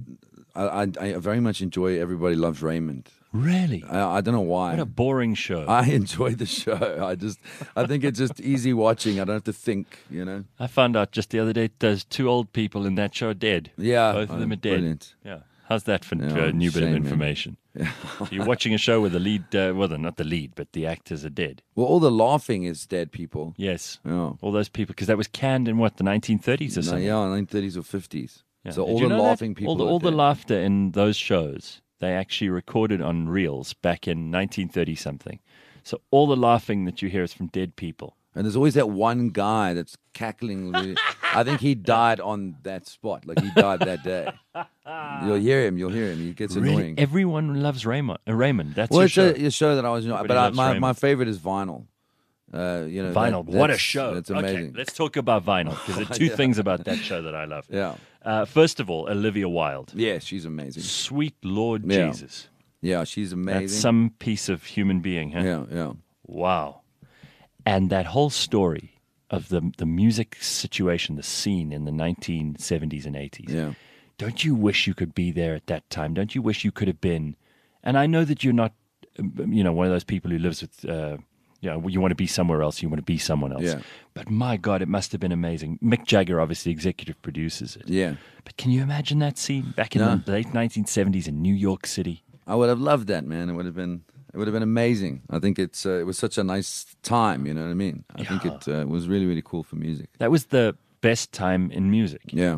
very much enjoy Everybody Loves Raymond. Really? I don't know why. What a boring show. I enjoy the show. I think it's just easy watching. I don't have to think, you know. I found out just the other day there's 2 old people in that show dead. Yeah, Both of them are dead. Brilliant. Yeah. How's that for Yeah, a new bit of shame, man. information? So you're watching a show where the lead, well, they're not the lead, but the actors are dead. Well, all the laughing is dead people. Yes. Yeah. All those people, because that was canned in what, the 1930s or No, something? yeah, 1930s or 50s. Yeah. So Did all you the know that? laughing people. All are the dead. laughter in those shows, they actually recorded on reels back in 1930 something. So all the laughing that you hear is from dead people. And there's always that one guy that's cackling. Really. I think he died on that spot. Like he died that day. You'll hear him. He gets Really? annoying. Everyone loves Raymond. That's Well, your it's show. a show that I was, Everybody but loves my Raymond. favorite is Vinyl. You know, Vinyl, what a that's- show. That's Okay, amazing. let's talk about Vinyl, because there are 2 things about that show that I love. Yeah, First of all, Olivia Wilde. yeah, she's amazing. Sweet Lord Yeah. Jesus. Yeah, she's amazing. That's some piece of human being, huh? Yeah, yeah. Wow. And that whole story of the music situation, the scene in the 1970s and 80s. Yeah. Don't you wish you could be there at that time? Don't you wish you could have been? And I know that you're not, one of those people who lives with, you want to be somewhere else, you want to be someone else. Yeah. But my God, it must have been amazing. Mick Jagger obviously executive produces it. Yeah. But can you imagine that scene back in No. the late 1970s in New York City? I would have loved that, man. It would have been amazing. I think it was such a nice time. You know what I mean? I think it was really, really cool for music. That was the best time in music. Yeah,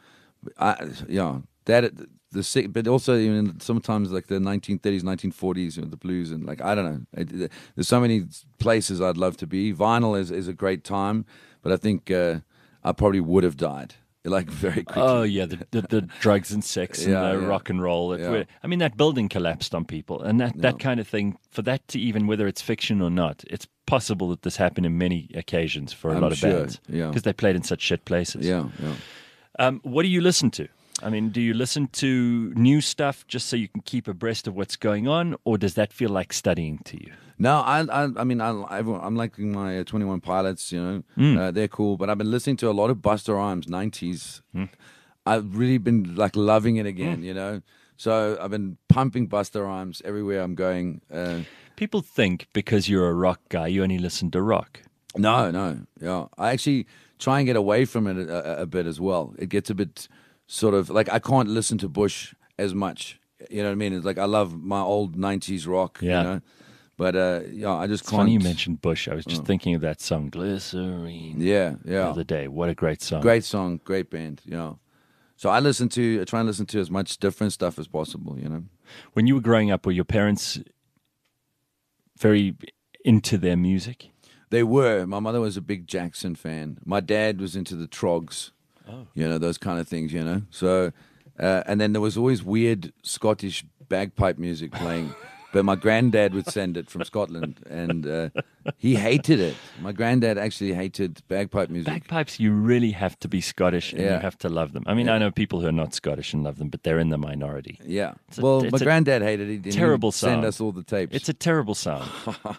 but also even sometimes like the 1930s, 1940s, the blues, and like I don't know. There's so many places I'd love to be. Vinyl is a great time, but I think I probably would have died like very quickly. Oh yeah, the drugs and sex and Yeah, the yeah. rock and roll. Yeah. I mean, that building collapsed on people, and that kind of thing. For that to even, whether it's fiction or not, it's possible that this happened in many occasions for a I'm lot of sure, bands yeah. because they played in such shit places. Yeah, yeah. What do you listen to? I mean, do you listen to new stuff just so you can keep abreast of what's going on, or does that feel like studying to you? No, I mean, I'm liking my 21 Pilots. You know, they're cool. But I've been listening to a lot of Busta Rhymes, 90s. I've really been like loving it again. You know, so I've been pumping Busta Rhymes everywhere I'm going. People think because you're a rock guy, you only listen to rock. No, yeah. I actually try and get away from it a bit as well. It gets a bit sort of like I can't listen to Bush as much. You know what I mean? It's like I love my old 90s rock. Yeah. You know. But yeah, I just It's can't. funny you mentioned Bush. I was just thinking of that song, Glycerine, Yeah, the yeah. other day. What a great song. Great song, great band. You know. So I try and listen to as much different stuff as possible. You know. When you were growing up, were your parents very into their music? They were. My mother was a big Jackson fan. My dad was into the Trogs. You know, those kind of things, you know. So, and then there was always weird Scottish bagpipe music playing. But my granddad would send it from Scotland, and he hated it. My granddad actually hated bagpipe music. Bagpipes, you really have to be Scottish and you Yeah. have to love them. I mean, I know people who are not Scottish and love them, but they're in the minority. Yeah. It's a- Well, it's my a granddad hated it. And terrible he'd send sound. us all the tapes. It's a terrible sound.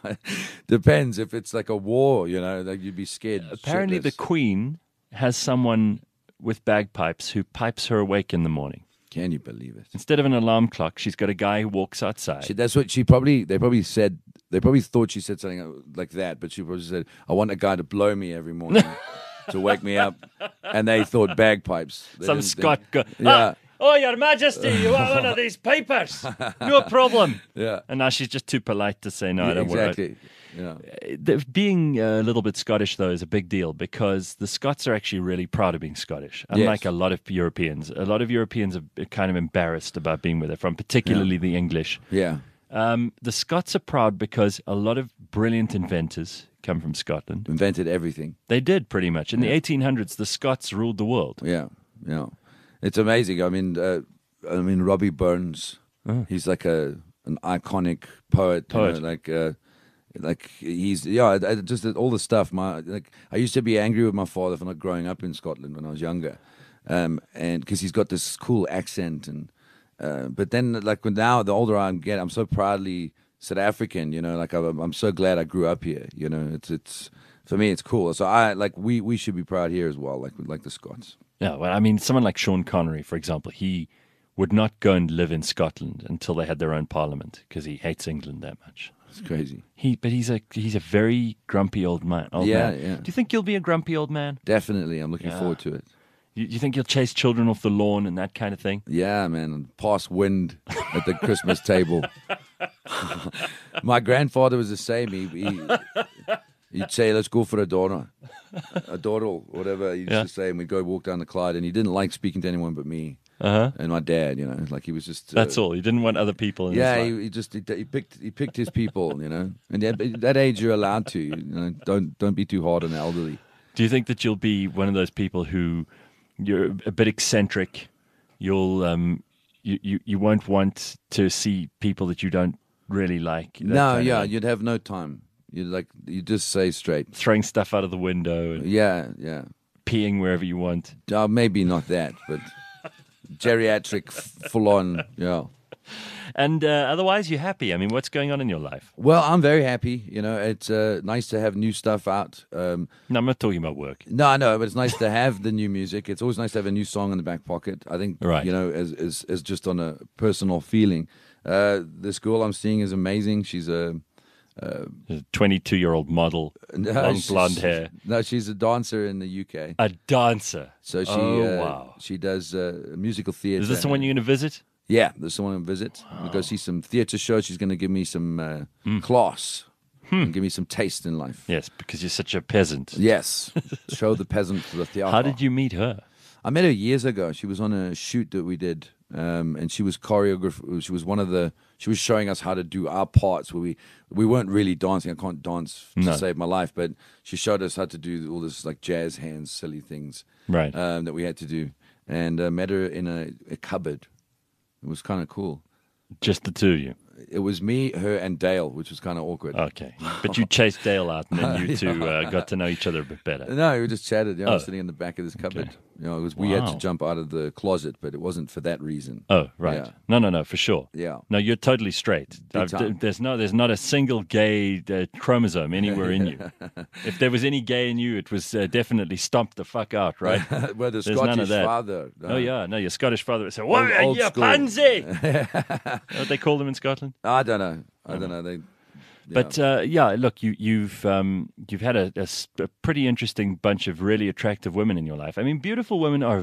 Depends. If it's like a war, you know, like you'd be scared. Apparently, the shitless. Queen has someone with bagpipes who pipes her awake in the morning. Can you believe it? Instead of an alarm clock, she's got a guy who walks outside. That's what she probably. They probably said. They probably thought she said something like that, but she probably said, "I want a guy to blow me every morning to wake me up," and they thought bagpipes. They Some didn't Scot think- go, Yeah. "Oh, Your Majesty, you want one of these pipers? No problem." Yeah. And now she's just too polite to say no. I don't want exactly. Yeah. Being a little bit Scottish, though, is a big deal because the Scots are actually really proud of being Scottish. Unlike a lot of Europeans are kind of embarrassed about being where they're from, particularly the English. Yeah. The Scots are proud because a lot of brilliant inventors come from Scotland. Invented everything. They did pretty much. In the 1800s, the Scots ruled the world. Yeah. Yeah. It's amazing. I mean, Robbie Burns. He's like an iconic poet. Poet. You know, like he's just all the stuff. I used to be angry with my father for not growing up in Scotland when I was younger, and because he's got this cool accent, and but then like now the older I get, I'm so proudly South African. You know, like I'm so glad I grew up here. You know, it's for me it's cool. So we should be proud here as well, like the Scots. Yeah, well, I mean, someone like Sean Connery, for example, he would not go and live in Scotland until they had their own parliament because he hates England that much. It's crazy. But he's a very grumpy old man. Yeah. Do you think you'll be a grumpy old man? Definitely, I'm looking forward to it. You think you'll chase children off the lawn and that kind of thing? Yeah, man, and pass wind at the Christmas table. My grandfather was the same. He'd say, "Let's go for a dawdle," whatever he used to say, and we'd go walk down the Clyde. And he didn't like speaking to anyone but me and my dad. You know, like he was just. That's all. He didn't want other people in Yeah, his life. he picked his people. You know, and at that age you're allowed to. You know, don't be too hard on the elderly. Do you think that you'll be one of those people who you're a bit eccentric? You'll you won't want to see people that you don't really like. that No, kind of yeah, thing. you'd have no time. You just say straight. Throwing stuff out of the window and Yeah. peeing wherever you want. Maybe not that, but geriatric, full on. Yeah. And otherwise, you're happy. I mean, what's going on in your life? Well, I'm very happy. You know, it's nice to have new stuff out. No, I'm not talking about work. No, I know, but it's nice to have the new music. It's always nice to have a new song in the back pocket. I think, Right. you know, as just on a personal feeling. This girl I'm seeing is amazing. She's a 22-year-old model, long blonde hair. No, she's a dancer in the UK. A dancer. So she, wow. she does musical theatre. Is this the one you're going to visit? Yeah, there's someone to visit. We'll go see some theatre shows. She's going to give me some class and give me some taste in life. Yes, because you're such a peasant. Yes, show the peasant to the theatre. How did you meet her? I met her years ago. She was on a shoot that we did and she was choreographer. She was one of the. She was showing us how to do our parts where we weren't really dancing. I can't dance to No. save my life, but she showed us how to do all this like jazz hands, silly things Right. that we had to do, and met her in a cupboard. It was kind of cool. Just the two of you. It was me, her, and Dale, which was kind of awkward. Okay. But you chased Dale out, and then you two got to know each other a bit better. No, we just chatted. I was Oh. sitting in the back of this cupboard. We had to Wow. jump out of the closet, but it wasn't for that reason. Oh, right. Yeah. No, for sure. Yeah. No, you're totally straight. Big time. There's not a single gay chromosome anywhere in you. If there was any gay in you, it was definitely stomped the fuck out, right? Well, the There's none of Scottish that. father. Oh yeah, no, your Scottish father would say, "What are old you, school. pansy?" What they call them in Scotland. I don't know. I don't know. But look, you've had a pretty interesting bunch of really attractive women in your life. I mean, beautiful women are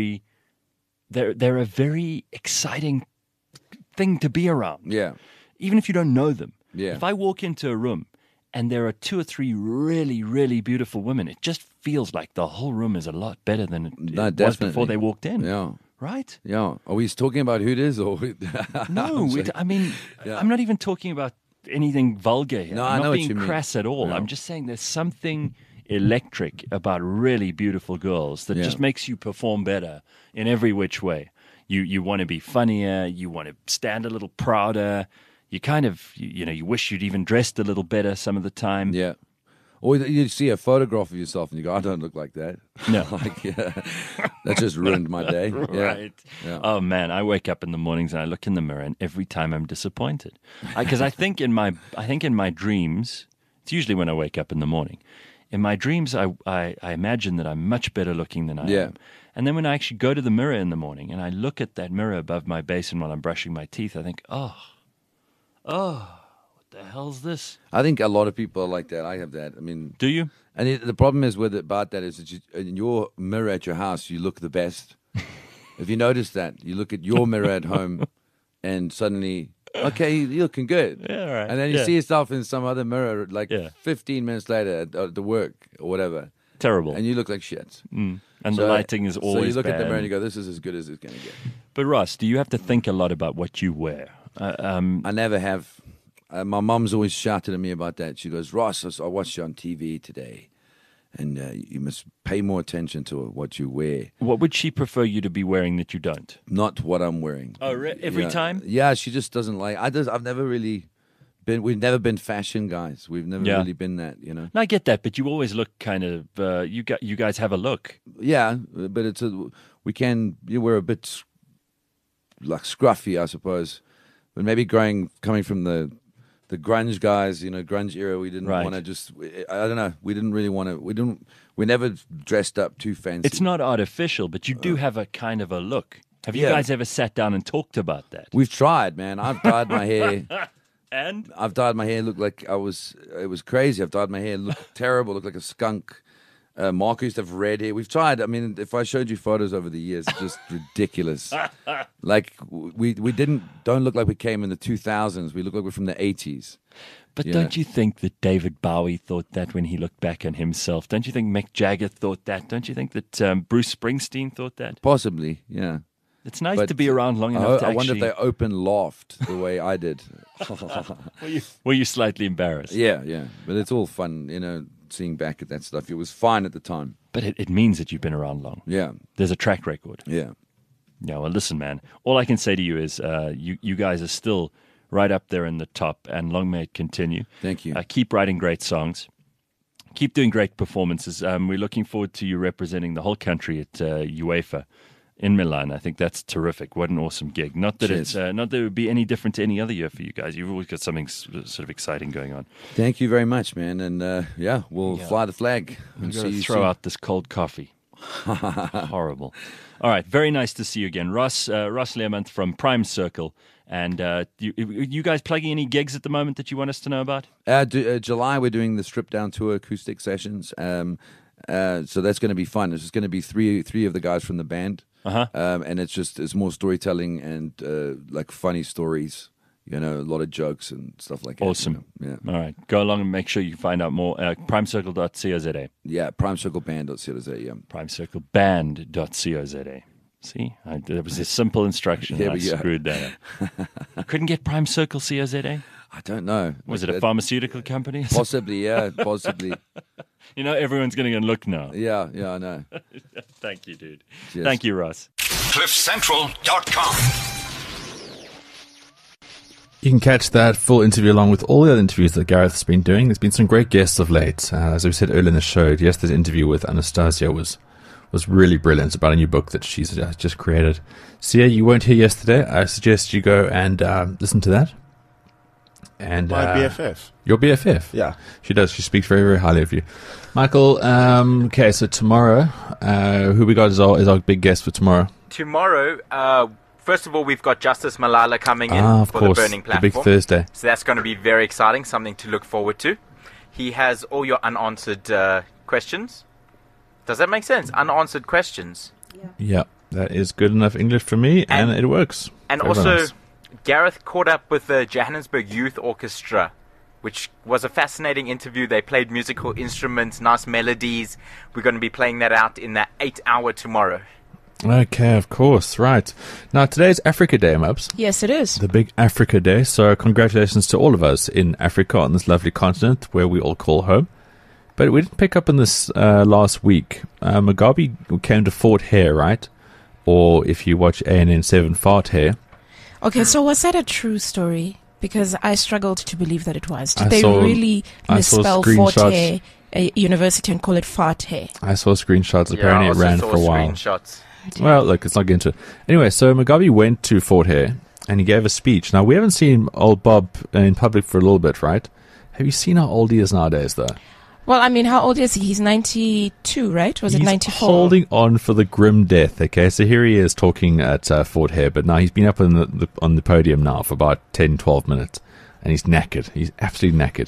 they're a very exciting thing to be around. Yeah. Even if you don't know them. Yeah. If I walk into a room and there are 2 or 3 really, really beautiful women, it just feels like the whole room is a lot better than it No, was definitely. before they walked in. Yeah. Right? Yeah. Are we talking about Hooters or? No, I mean, Yeah. I'm not even talking about anything vulgar here. No, I'm I not know what being you mean. crass at all. Yeah. I'm just saying there's something electric about really beautiful girls that Yeah. just makes you perform better in every which way. You want to be funnier. You want to stand a little prouder. You kind of, you wish you'd even dressed a little better some of the time. Yeah. Or you see a photograph of yourself and you go, I don't look like that. No. Like, yeah, that just ruined my day. Yeah. Right. Yeah. Oh man, I wake up in the mornings and I look in the mirror, and every time I'm disappointed, because I think in my dreams, it's usually when I wake up in the morning. In my dreams, I imagine that I'm much better looking than I Yeah. am. And then when I actually go to the mirror in the morning and I look at that mirror above my basin while I'm brushing my teeth, I think, oh, what the hell's this? I think a lot of people are like that. I have that. I mean, Do you? and the problem is about that is that in your mirror at your house, you look the best. If you notice that, you look at your mirror at home and suddenly, okay, you're looking good. Yeah, all right. And then you Yeah. see yourself in some other mirror like Yeah. 15 minutes later at the work or whatever. Terrible. And you look like shit. And the So- lighting is always So you look at the bad. mirror and you go, this is as good as it's going to get. But Ross, do you have to think a lot about what you wear? I never have. My mom's always shouted at me about that. She goes, Ross, I watched you on TV today, and you must pay more attention to what you wear, What would she prefer you to be wearing that you don't? not what I'm wearing. Oh, every Yeah. time? Yeah, she just doesn't like. I've never really been. We've never been fashion guys. We've never Yeah. really been that. And I get that, but you always look kind of. You guys have a look. Yeah, but we're a bit like scruffy, I suppose. But maybe coming from the grunge guys, grunge era, we didn't Right. want to I don't know, we didn't really want to, we never dressed up too fancy. It's not artificial, but you do have a kind of a look. Have you Yeah. guys ever sat down and talked about that? We've tried, man. I've dyed my hair. And Look like it was crazy. I've dyed my hair, look terrible, look like a skunk. Mark used to have red hair. We've tried. I mean, if I showed you photos over the years, it's just ridiculous. Like we don't look like we came in the 2000s. We look like we're from the 80s. but Yeah. don't you think that David Bowie thought that when he looked back on himself? Don't you think Mick Jagger thought that? Don't you think that Bruce Springsteen thought that? Possibly, yeah. It's nice But to be around long enough to I wonder actually. if they open laughed the way I did. Were you slightly embarrassed? Yeah. But it's all fun, seeing back at that stuff. It was fine at the time. But it means that you've been around long. Yeah. There's a track record. Yeah. Yeah, well, listen, man. All I can say to you is you guys are still right up there in the top, and long may it continue. Thank you. Keep writing great songs. Keep doing great performances. We're looking forward to you representing the whole country at UEFA in Milan. I think that's terrific. What an awesome gig. Not that Cheers. not that it would be any different to any other year for you guys. You've always got something sort of exciting going on. Thank you very much, man. And we'll fly the flag and We've got see to you throw soon. out this cold coffee. Horrible. All right, very nice to see you again, Ross Learmonth from Prime Circle. And you guys plugging any gigs at the moment that you want us to know about? July, we're doing the Strip Down Tour acoustic sessions. So that's going to be fun. It's just going to be three of the guys from the band. Uh-huh. And it's more storytelling and like funny stories. A lot of jokes and stuff like that. Awesome. Yeah. All right, go along and make sure you find out more. Primecircle.co.za. Yeah, primecircleband.co.za. Yeah. Primecircleband.co.za. See, that was a simple instruction. There I we go. screwed that up. Couldn't get Prime Circle COZA? I don't know. Was it a pharmaceutical company? Possibly, yeah, possibly. You know, everyone's going to go and look now. Yeah, I know. Thank you, dude. Cheers. Thank you, Ross. CliffCentral.com. You can catch that full interview along with all the other interviews that Gareth's been doing. There's been some great guests of late. As we said earlier in the show, yesterday's interview with Anastasia was really brilliant. It's about a new book that she's just created. Sia, you weren't here yesterday. I suggest you go and listen to that. And My BFF. Your BFF? Yeah. She does. She speaks very, very highly of you. Michael, okay, so tomorrow, who we got is our big guest for tomorrow? Tomorrow, first of all, we've got Justice Malala coming in Of for course, the Burning the Platform. big Thursday. So that's going to be very exciting, something to look forward to. He has all your unanswered questions. Does that make sense? Unanswered questions. Yeah, that is good enough English for me, and it works. And for also, everyone else. Gareth caught up with the Johannesburg Youth Orchestra, which was a fascinating interview. They played musical instruments, nice melodies. We're going to be playing that out in that 8-hour tomorrow. Okay, of course, right. Now, today's Africa Day, Mubs. Yes, it is. The big Africa Day. So congratulations to all of us in Africa on this lovely continent where we all call home. But we didn't pick up on this last week. Mugabe came to Fort Hare, right? Or if you watch ANN7, Fart Hare. Okay, so was that a true story? Because I struggled to believe that it was. Did I they saw- really I saw misspell Fort screenshots. Hare University and call it Fart Hare? I saw screenshots. Yeah, Apparently I it also ran saw for a while. screenshots. Well, look, let's not get into it. Anyway, so Mugabe went to Fort Hare and he gave a speech. Now, we haven't seen old Bob in public for a little bit, right? Have you seen how old he is nowadays, though? Well, I mean, how old is he? He's 92, right? Was it He's 94? holding on for the grim death, okay? So here he is talking at Fort Hare, but now he's been up on the podium now for about 10, 12 minutes, and he's knackered. He's absolutely knackered.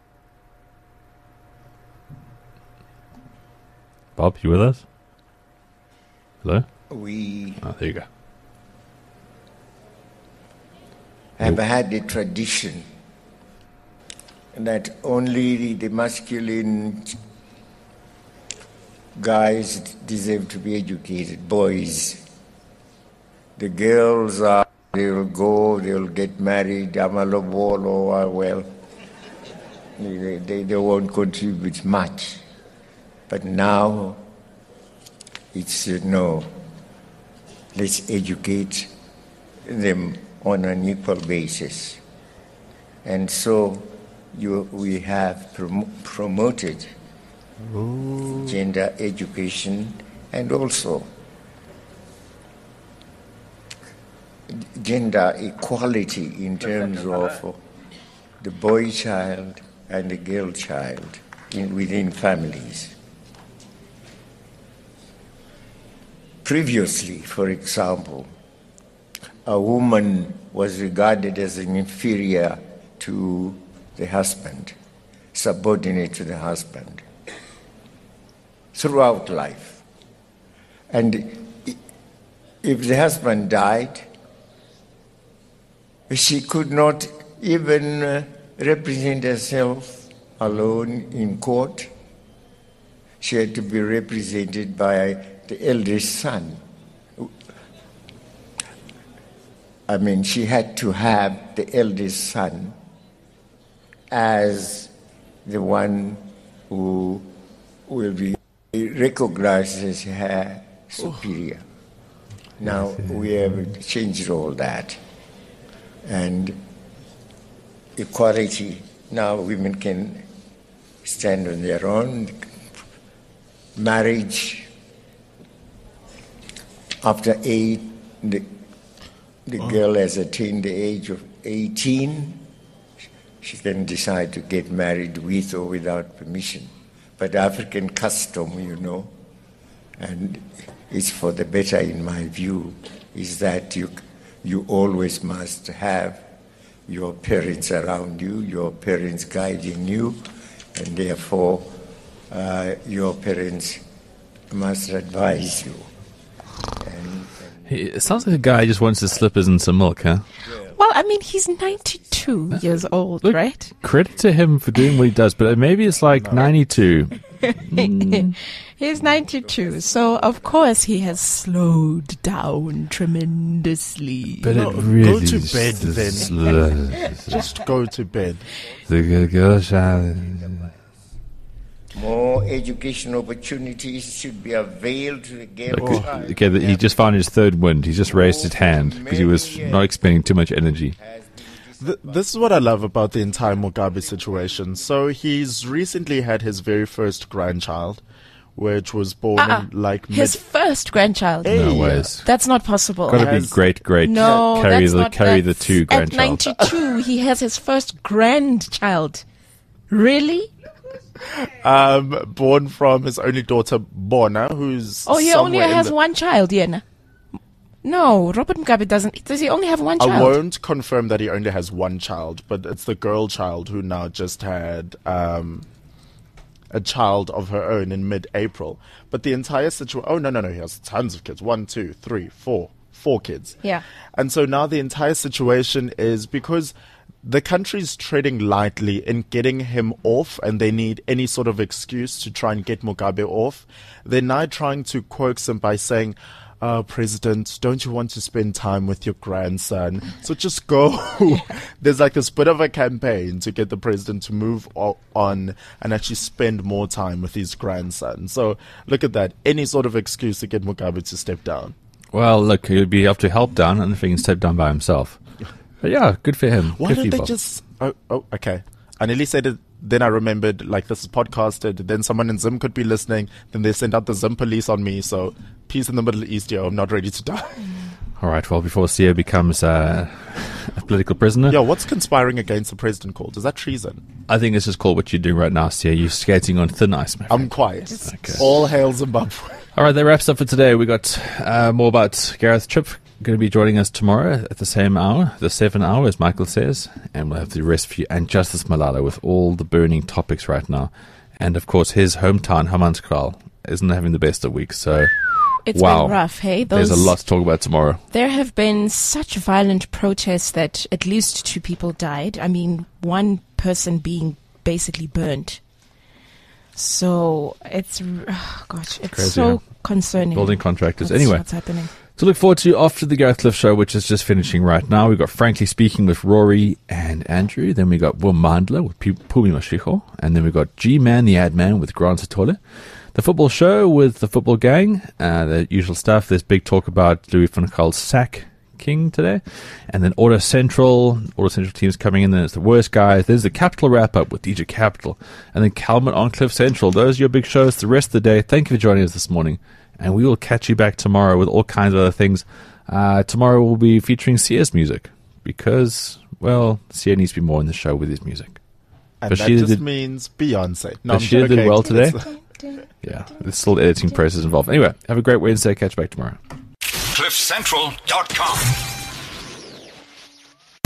Bob, you with us? Hello? We Oh, there you go. have had a tradition that only the masculine guys deserve to be educated, boys. The girls they'll go, they'll get married, amalobolo, well, they won't contribute much. But now it's no, let's educate them on an equal basis. And so we have promoted gender education and also gender equality in terms of the boy child and the girl child within families. Previously, for example, a woman was regarded as an inferior to the husband, subordinate to the husband, throughout life. And if the husband died, she could not even represent herself alone in court. She had to be represented by the eldest son. I mean, she had to have the eldest son as the one who will be recognized as her superior. Now we have changed all that. And equality, now women can stand on their own. Marriage, after 8, the girl has attained the age of 18, she can decide to get married with or without permission. But African custom, you know, and it's for the better in my view, is that you always must have your parents around you, your parents guiding you, and therefore your parents must advise you. It sounds like a guy who just wants his slippers and some milk, huh? Well, I mean, he's 92 years old, Look, right? Credit to him for doing what he does, but maybe it's like 92. He's 92, so of course he has slowed down tremendously. But No, it really go to is bed then. Just go to bed. More education opportunities should be availed to the girl child. Okay, he just found his third wind. He just raised his hand because he was not expending too much energy. This is what I love about the entire Mugabe situation. So he's recently had his very first grandchild, which was born in like His first grandchild. No ways. That's not possible. Got to be Has- great. No, carry that's the not, carry the that's- two At grandchild. 92, he has his first grandchild. Really? born from his only daughter Bona, who's Oh, he only somewhere in has the- one child, Yena. No, Robert Mugabe doesn't. Does he only have one I child? won't confirm that he only has one child, but it's the girl child who now just had a child of her own in mid-April. But the entire situation... Oh, no, he has tons of kids. 1, 2, 3, 4. 4 kids. Yeah. And so now the entire situation is because the country's treading lightly in getting him off, and they need any sort of excuse to try and get Mugabe off. They're now trying to coax him by saying... President, don't you want to spend time with your grandson? So just go. There's like this bit of a campaign to get the president to move on and actually spend more time with his grandson. So look at that. Any sort of excuse to get Mugabe to step down. Well, look, he'd be up to help down, and if he can step down by himself. But yeah, good for him. Why Good don't for they Bob. just... Oh, okay. I nearly said it. Then I remembered, like, this is podcasted. Then someone in Zim could be listening. Then they sent out the Zim police on me. So, peace in the Middle East, yo. I'm not ready to die. All right, well, before Sia becomes a political prisoner, Yo, what's conspiring against the president called? Is that treason? I think this is called what you're doing right now, Sia. You're skating on thin ice, man. I'm quiet. Okay. All hail Zimbabwe. All right, that wraps up for today. We got more about Gareth Tripp going to be joining us tomorrow at the same hour, the 7 hour, as Michael says, and we'll have the rest for you, and Justice Malala with all the burning topics right now. And of course, his hometown, Hammanskraal, isn't having the best of weeks. So, It's wow, been rough, hey? there's a lot to talk about tomorrow. There have been such violent protests that at least 2 people died. I mean, one person being basically burnt. So it's, it's Crazy, so huh? concerning. Building contractors. That's Anyway, what's happening. to look forward to after the Gareth Cliff Show, which is just finishing right now. We've got Frankly Speaking with Rory and Andrew. Then we got Will Mandler with Pumi Mashiko. And then we got G-Man, the Ad Man with Grant Satole. The Football Show with the Football Gang. The usual stuff. There's big talk about Louis van Gaal's sack king today. And then Auto Central teams coming in. Then it's the Worst Guys. There's the Capital Wrap-Up with DJ Capital. And then Calman on Cliff Central. Those are your big shows the rest of the day. Thank you for joining us this morning. And we will catch you back tomorrow with all kinds of other things. Tomorrow we'll be featuring Sia's music because, well, Sia needs to be more in the show with his music. And But that she just did- means Beyonce. No, but I'm she did joking. well today. It's- Yeah, there's still editing process involved. Anyway, have a great Wednesday. Catch you back tomorrow. CliffCentral.com.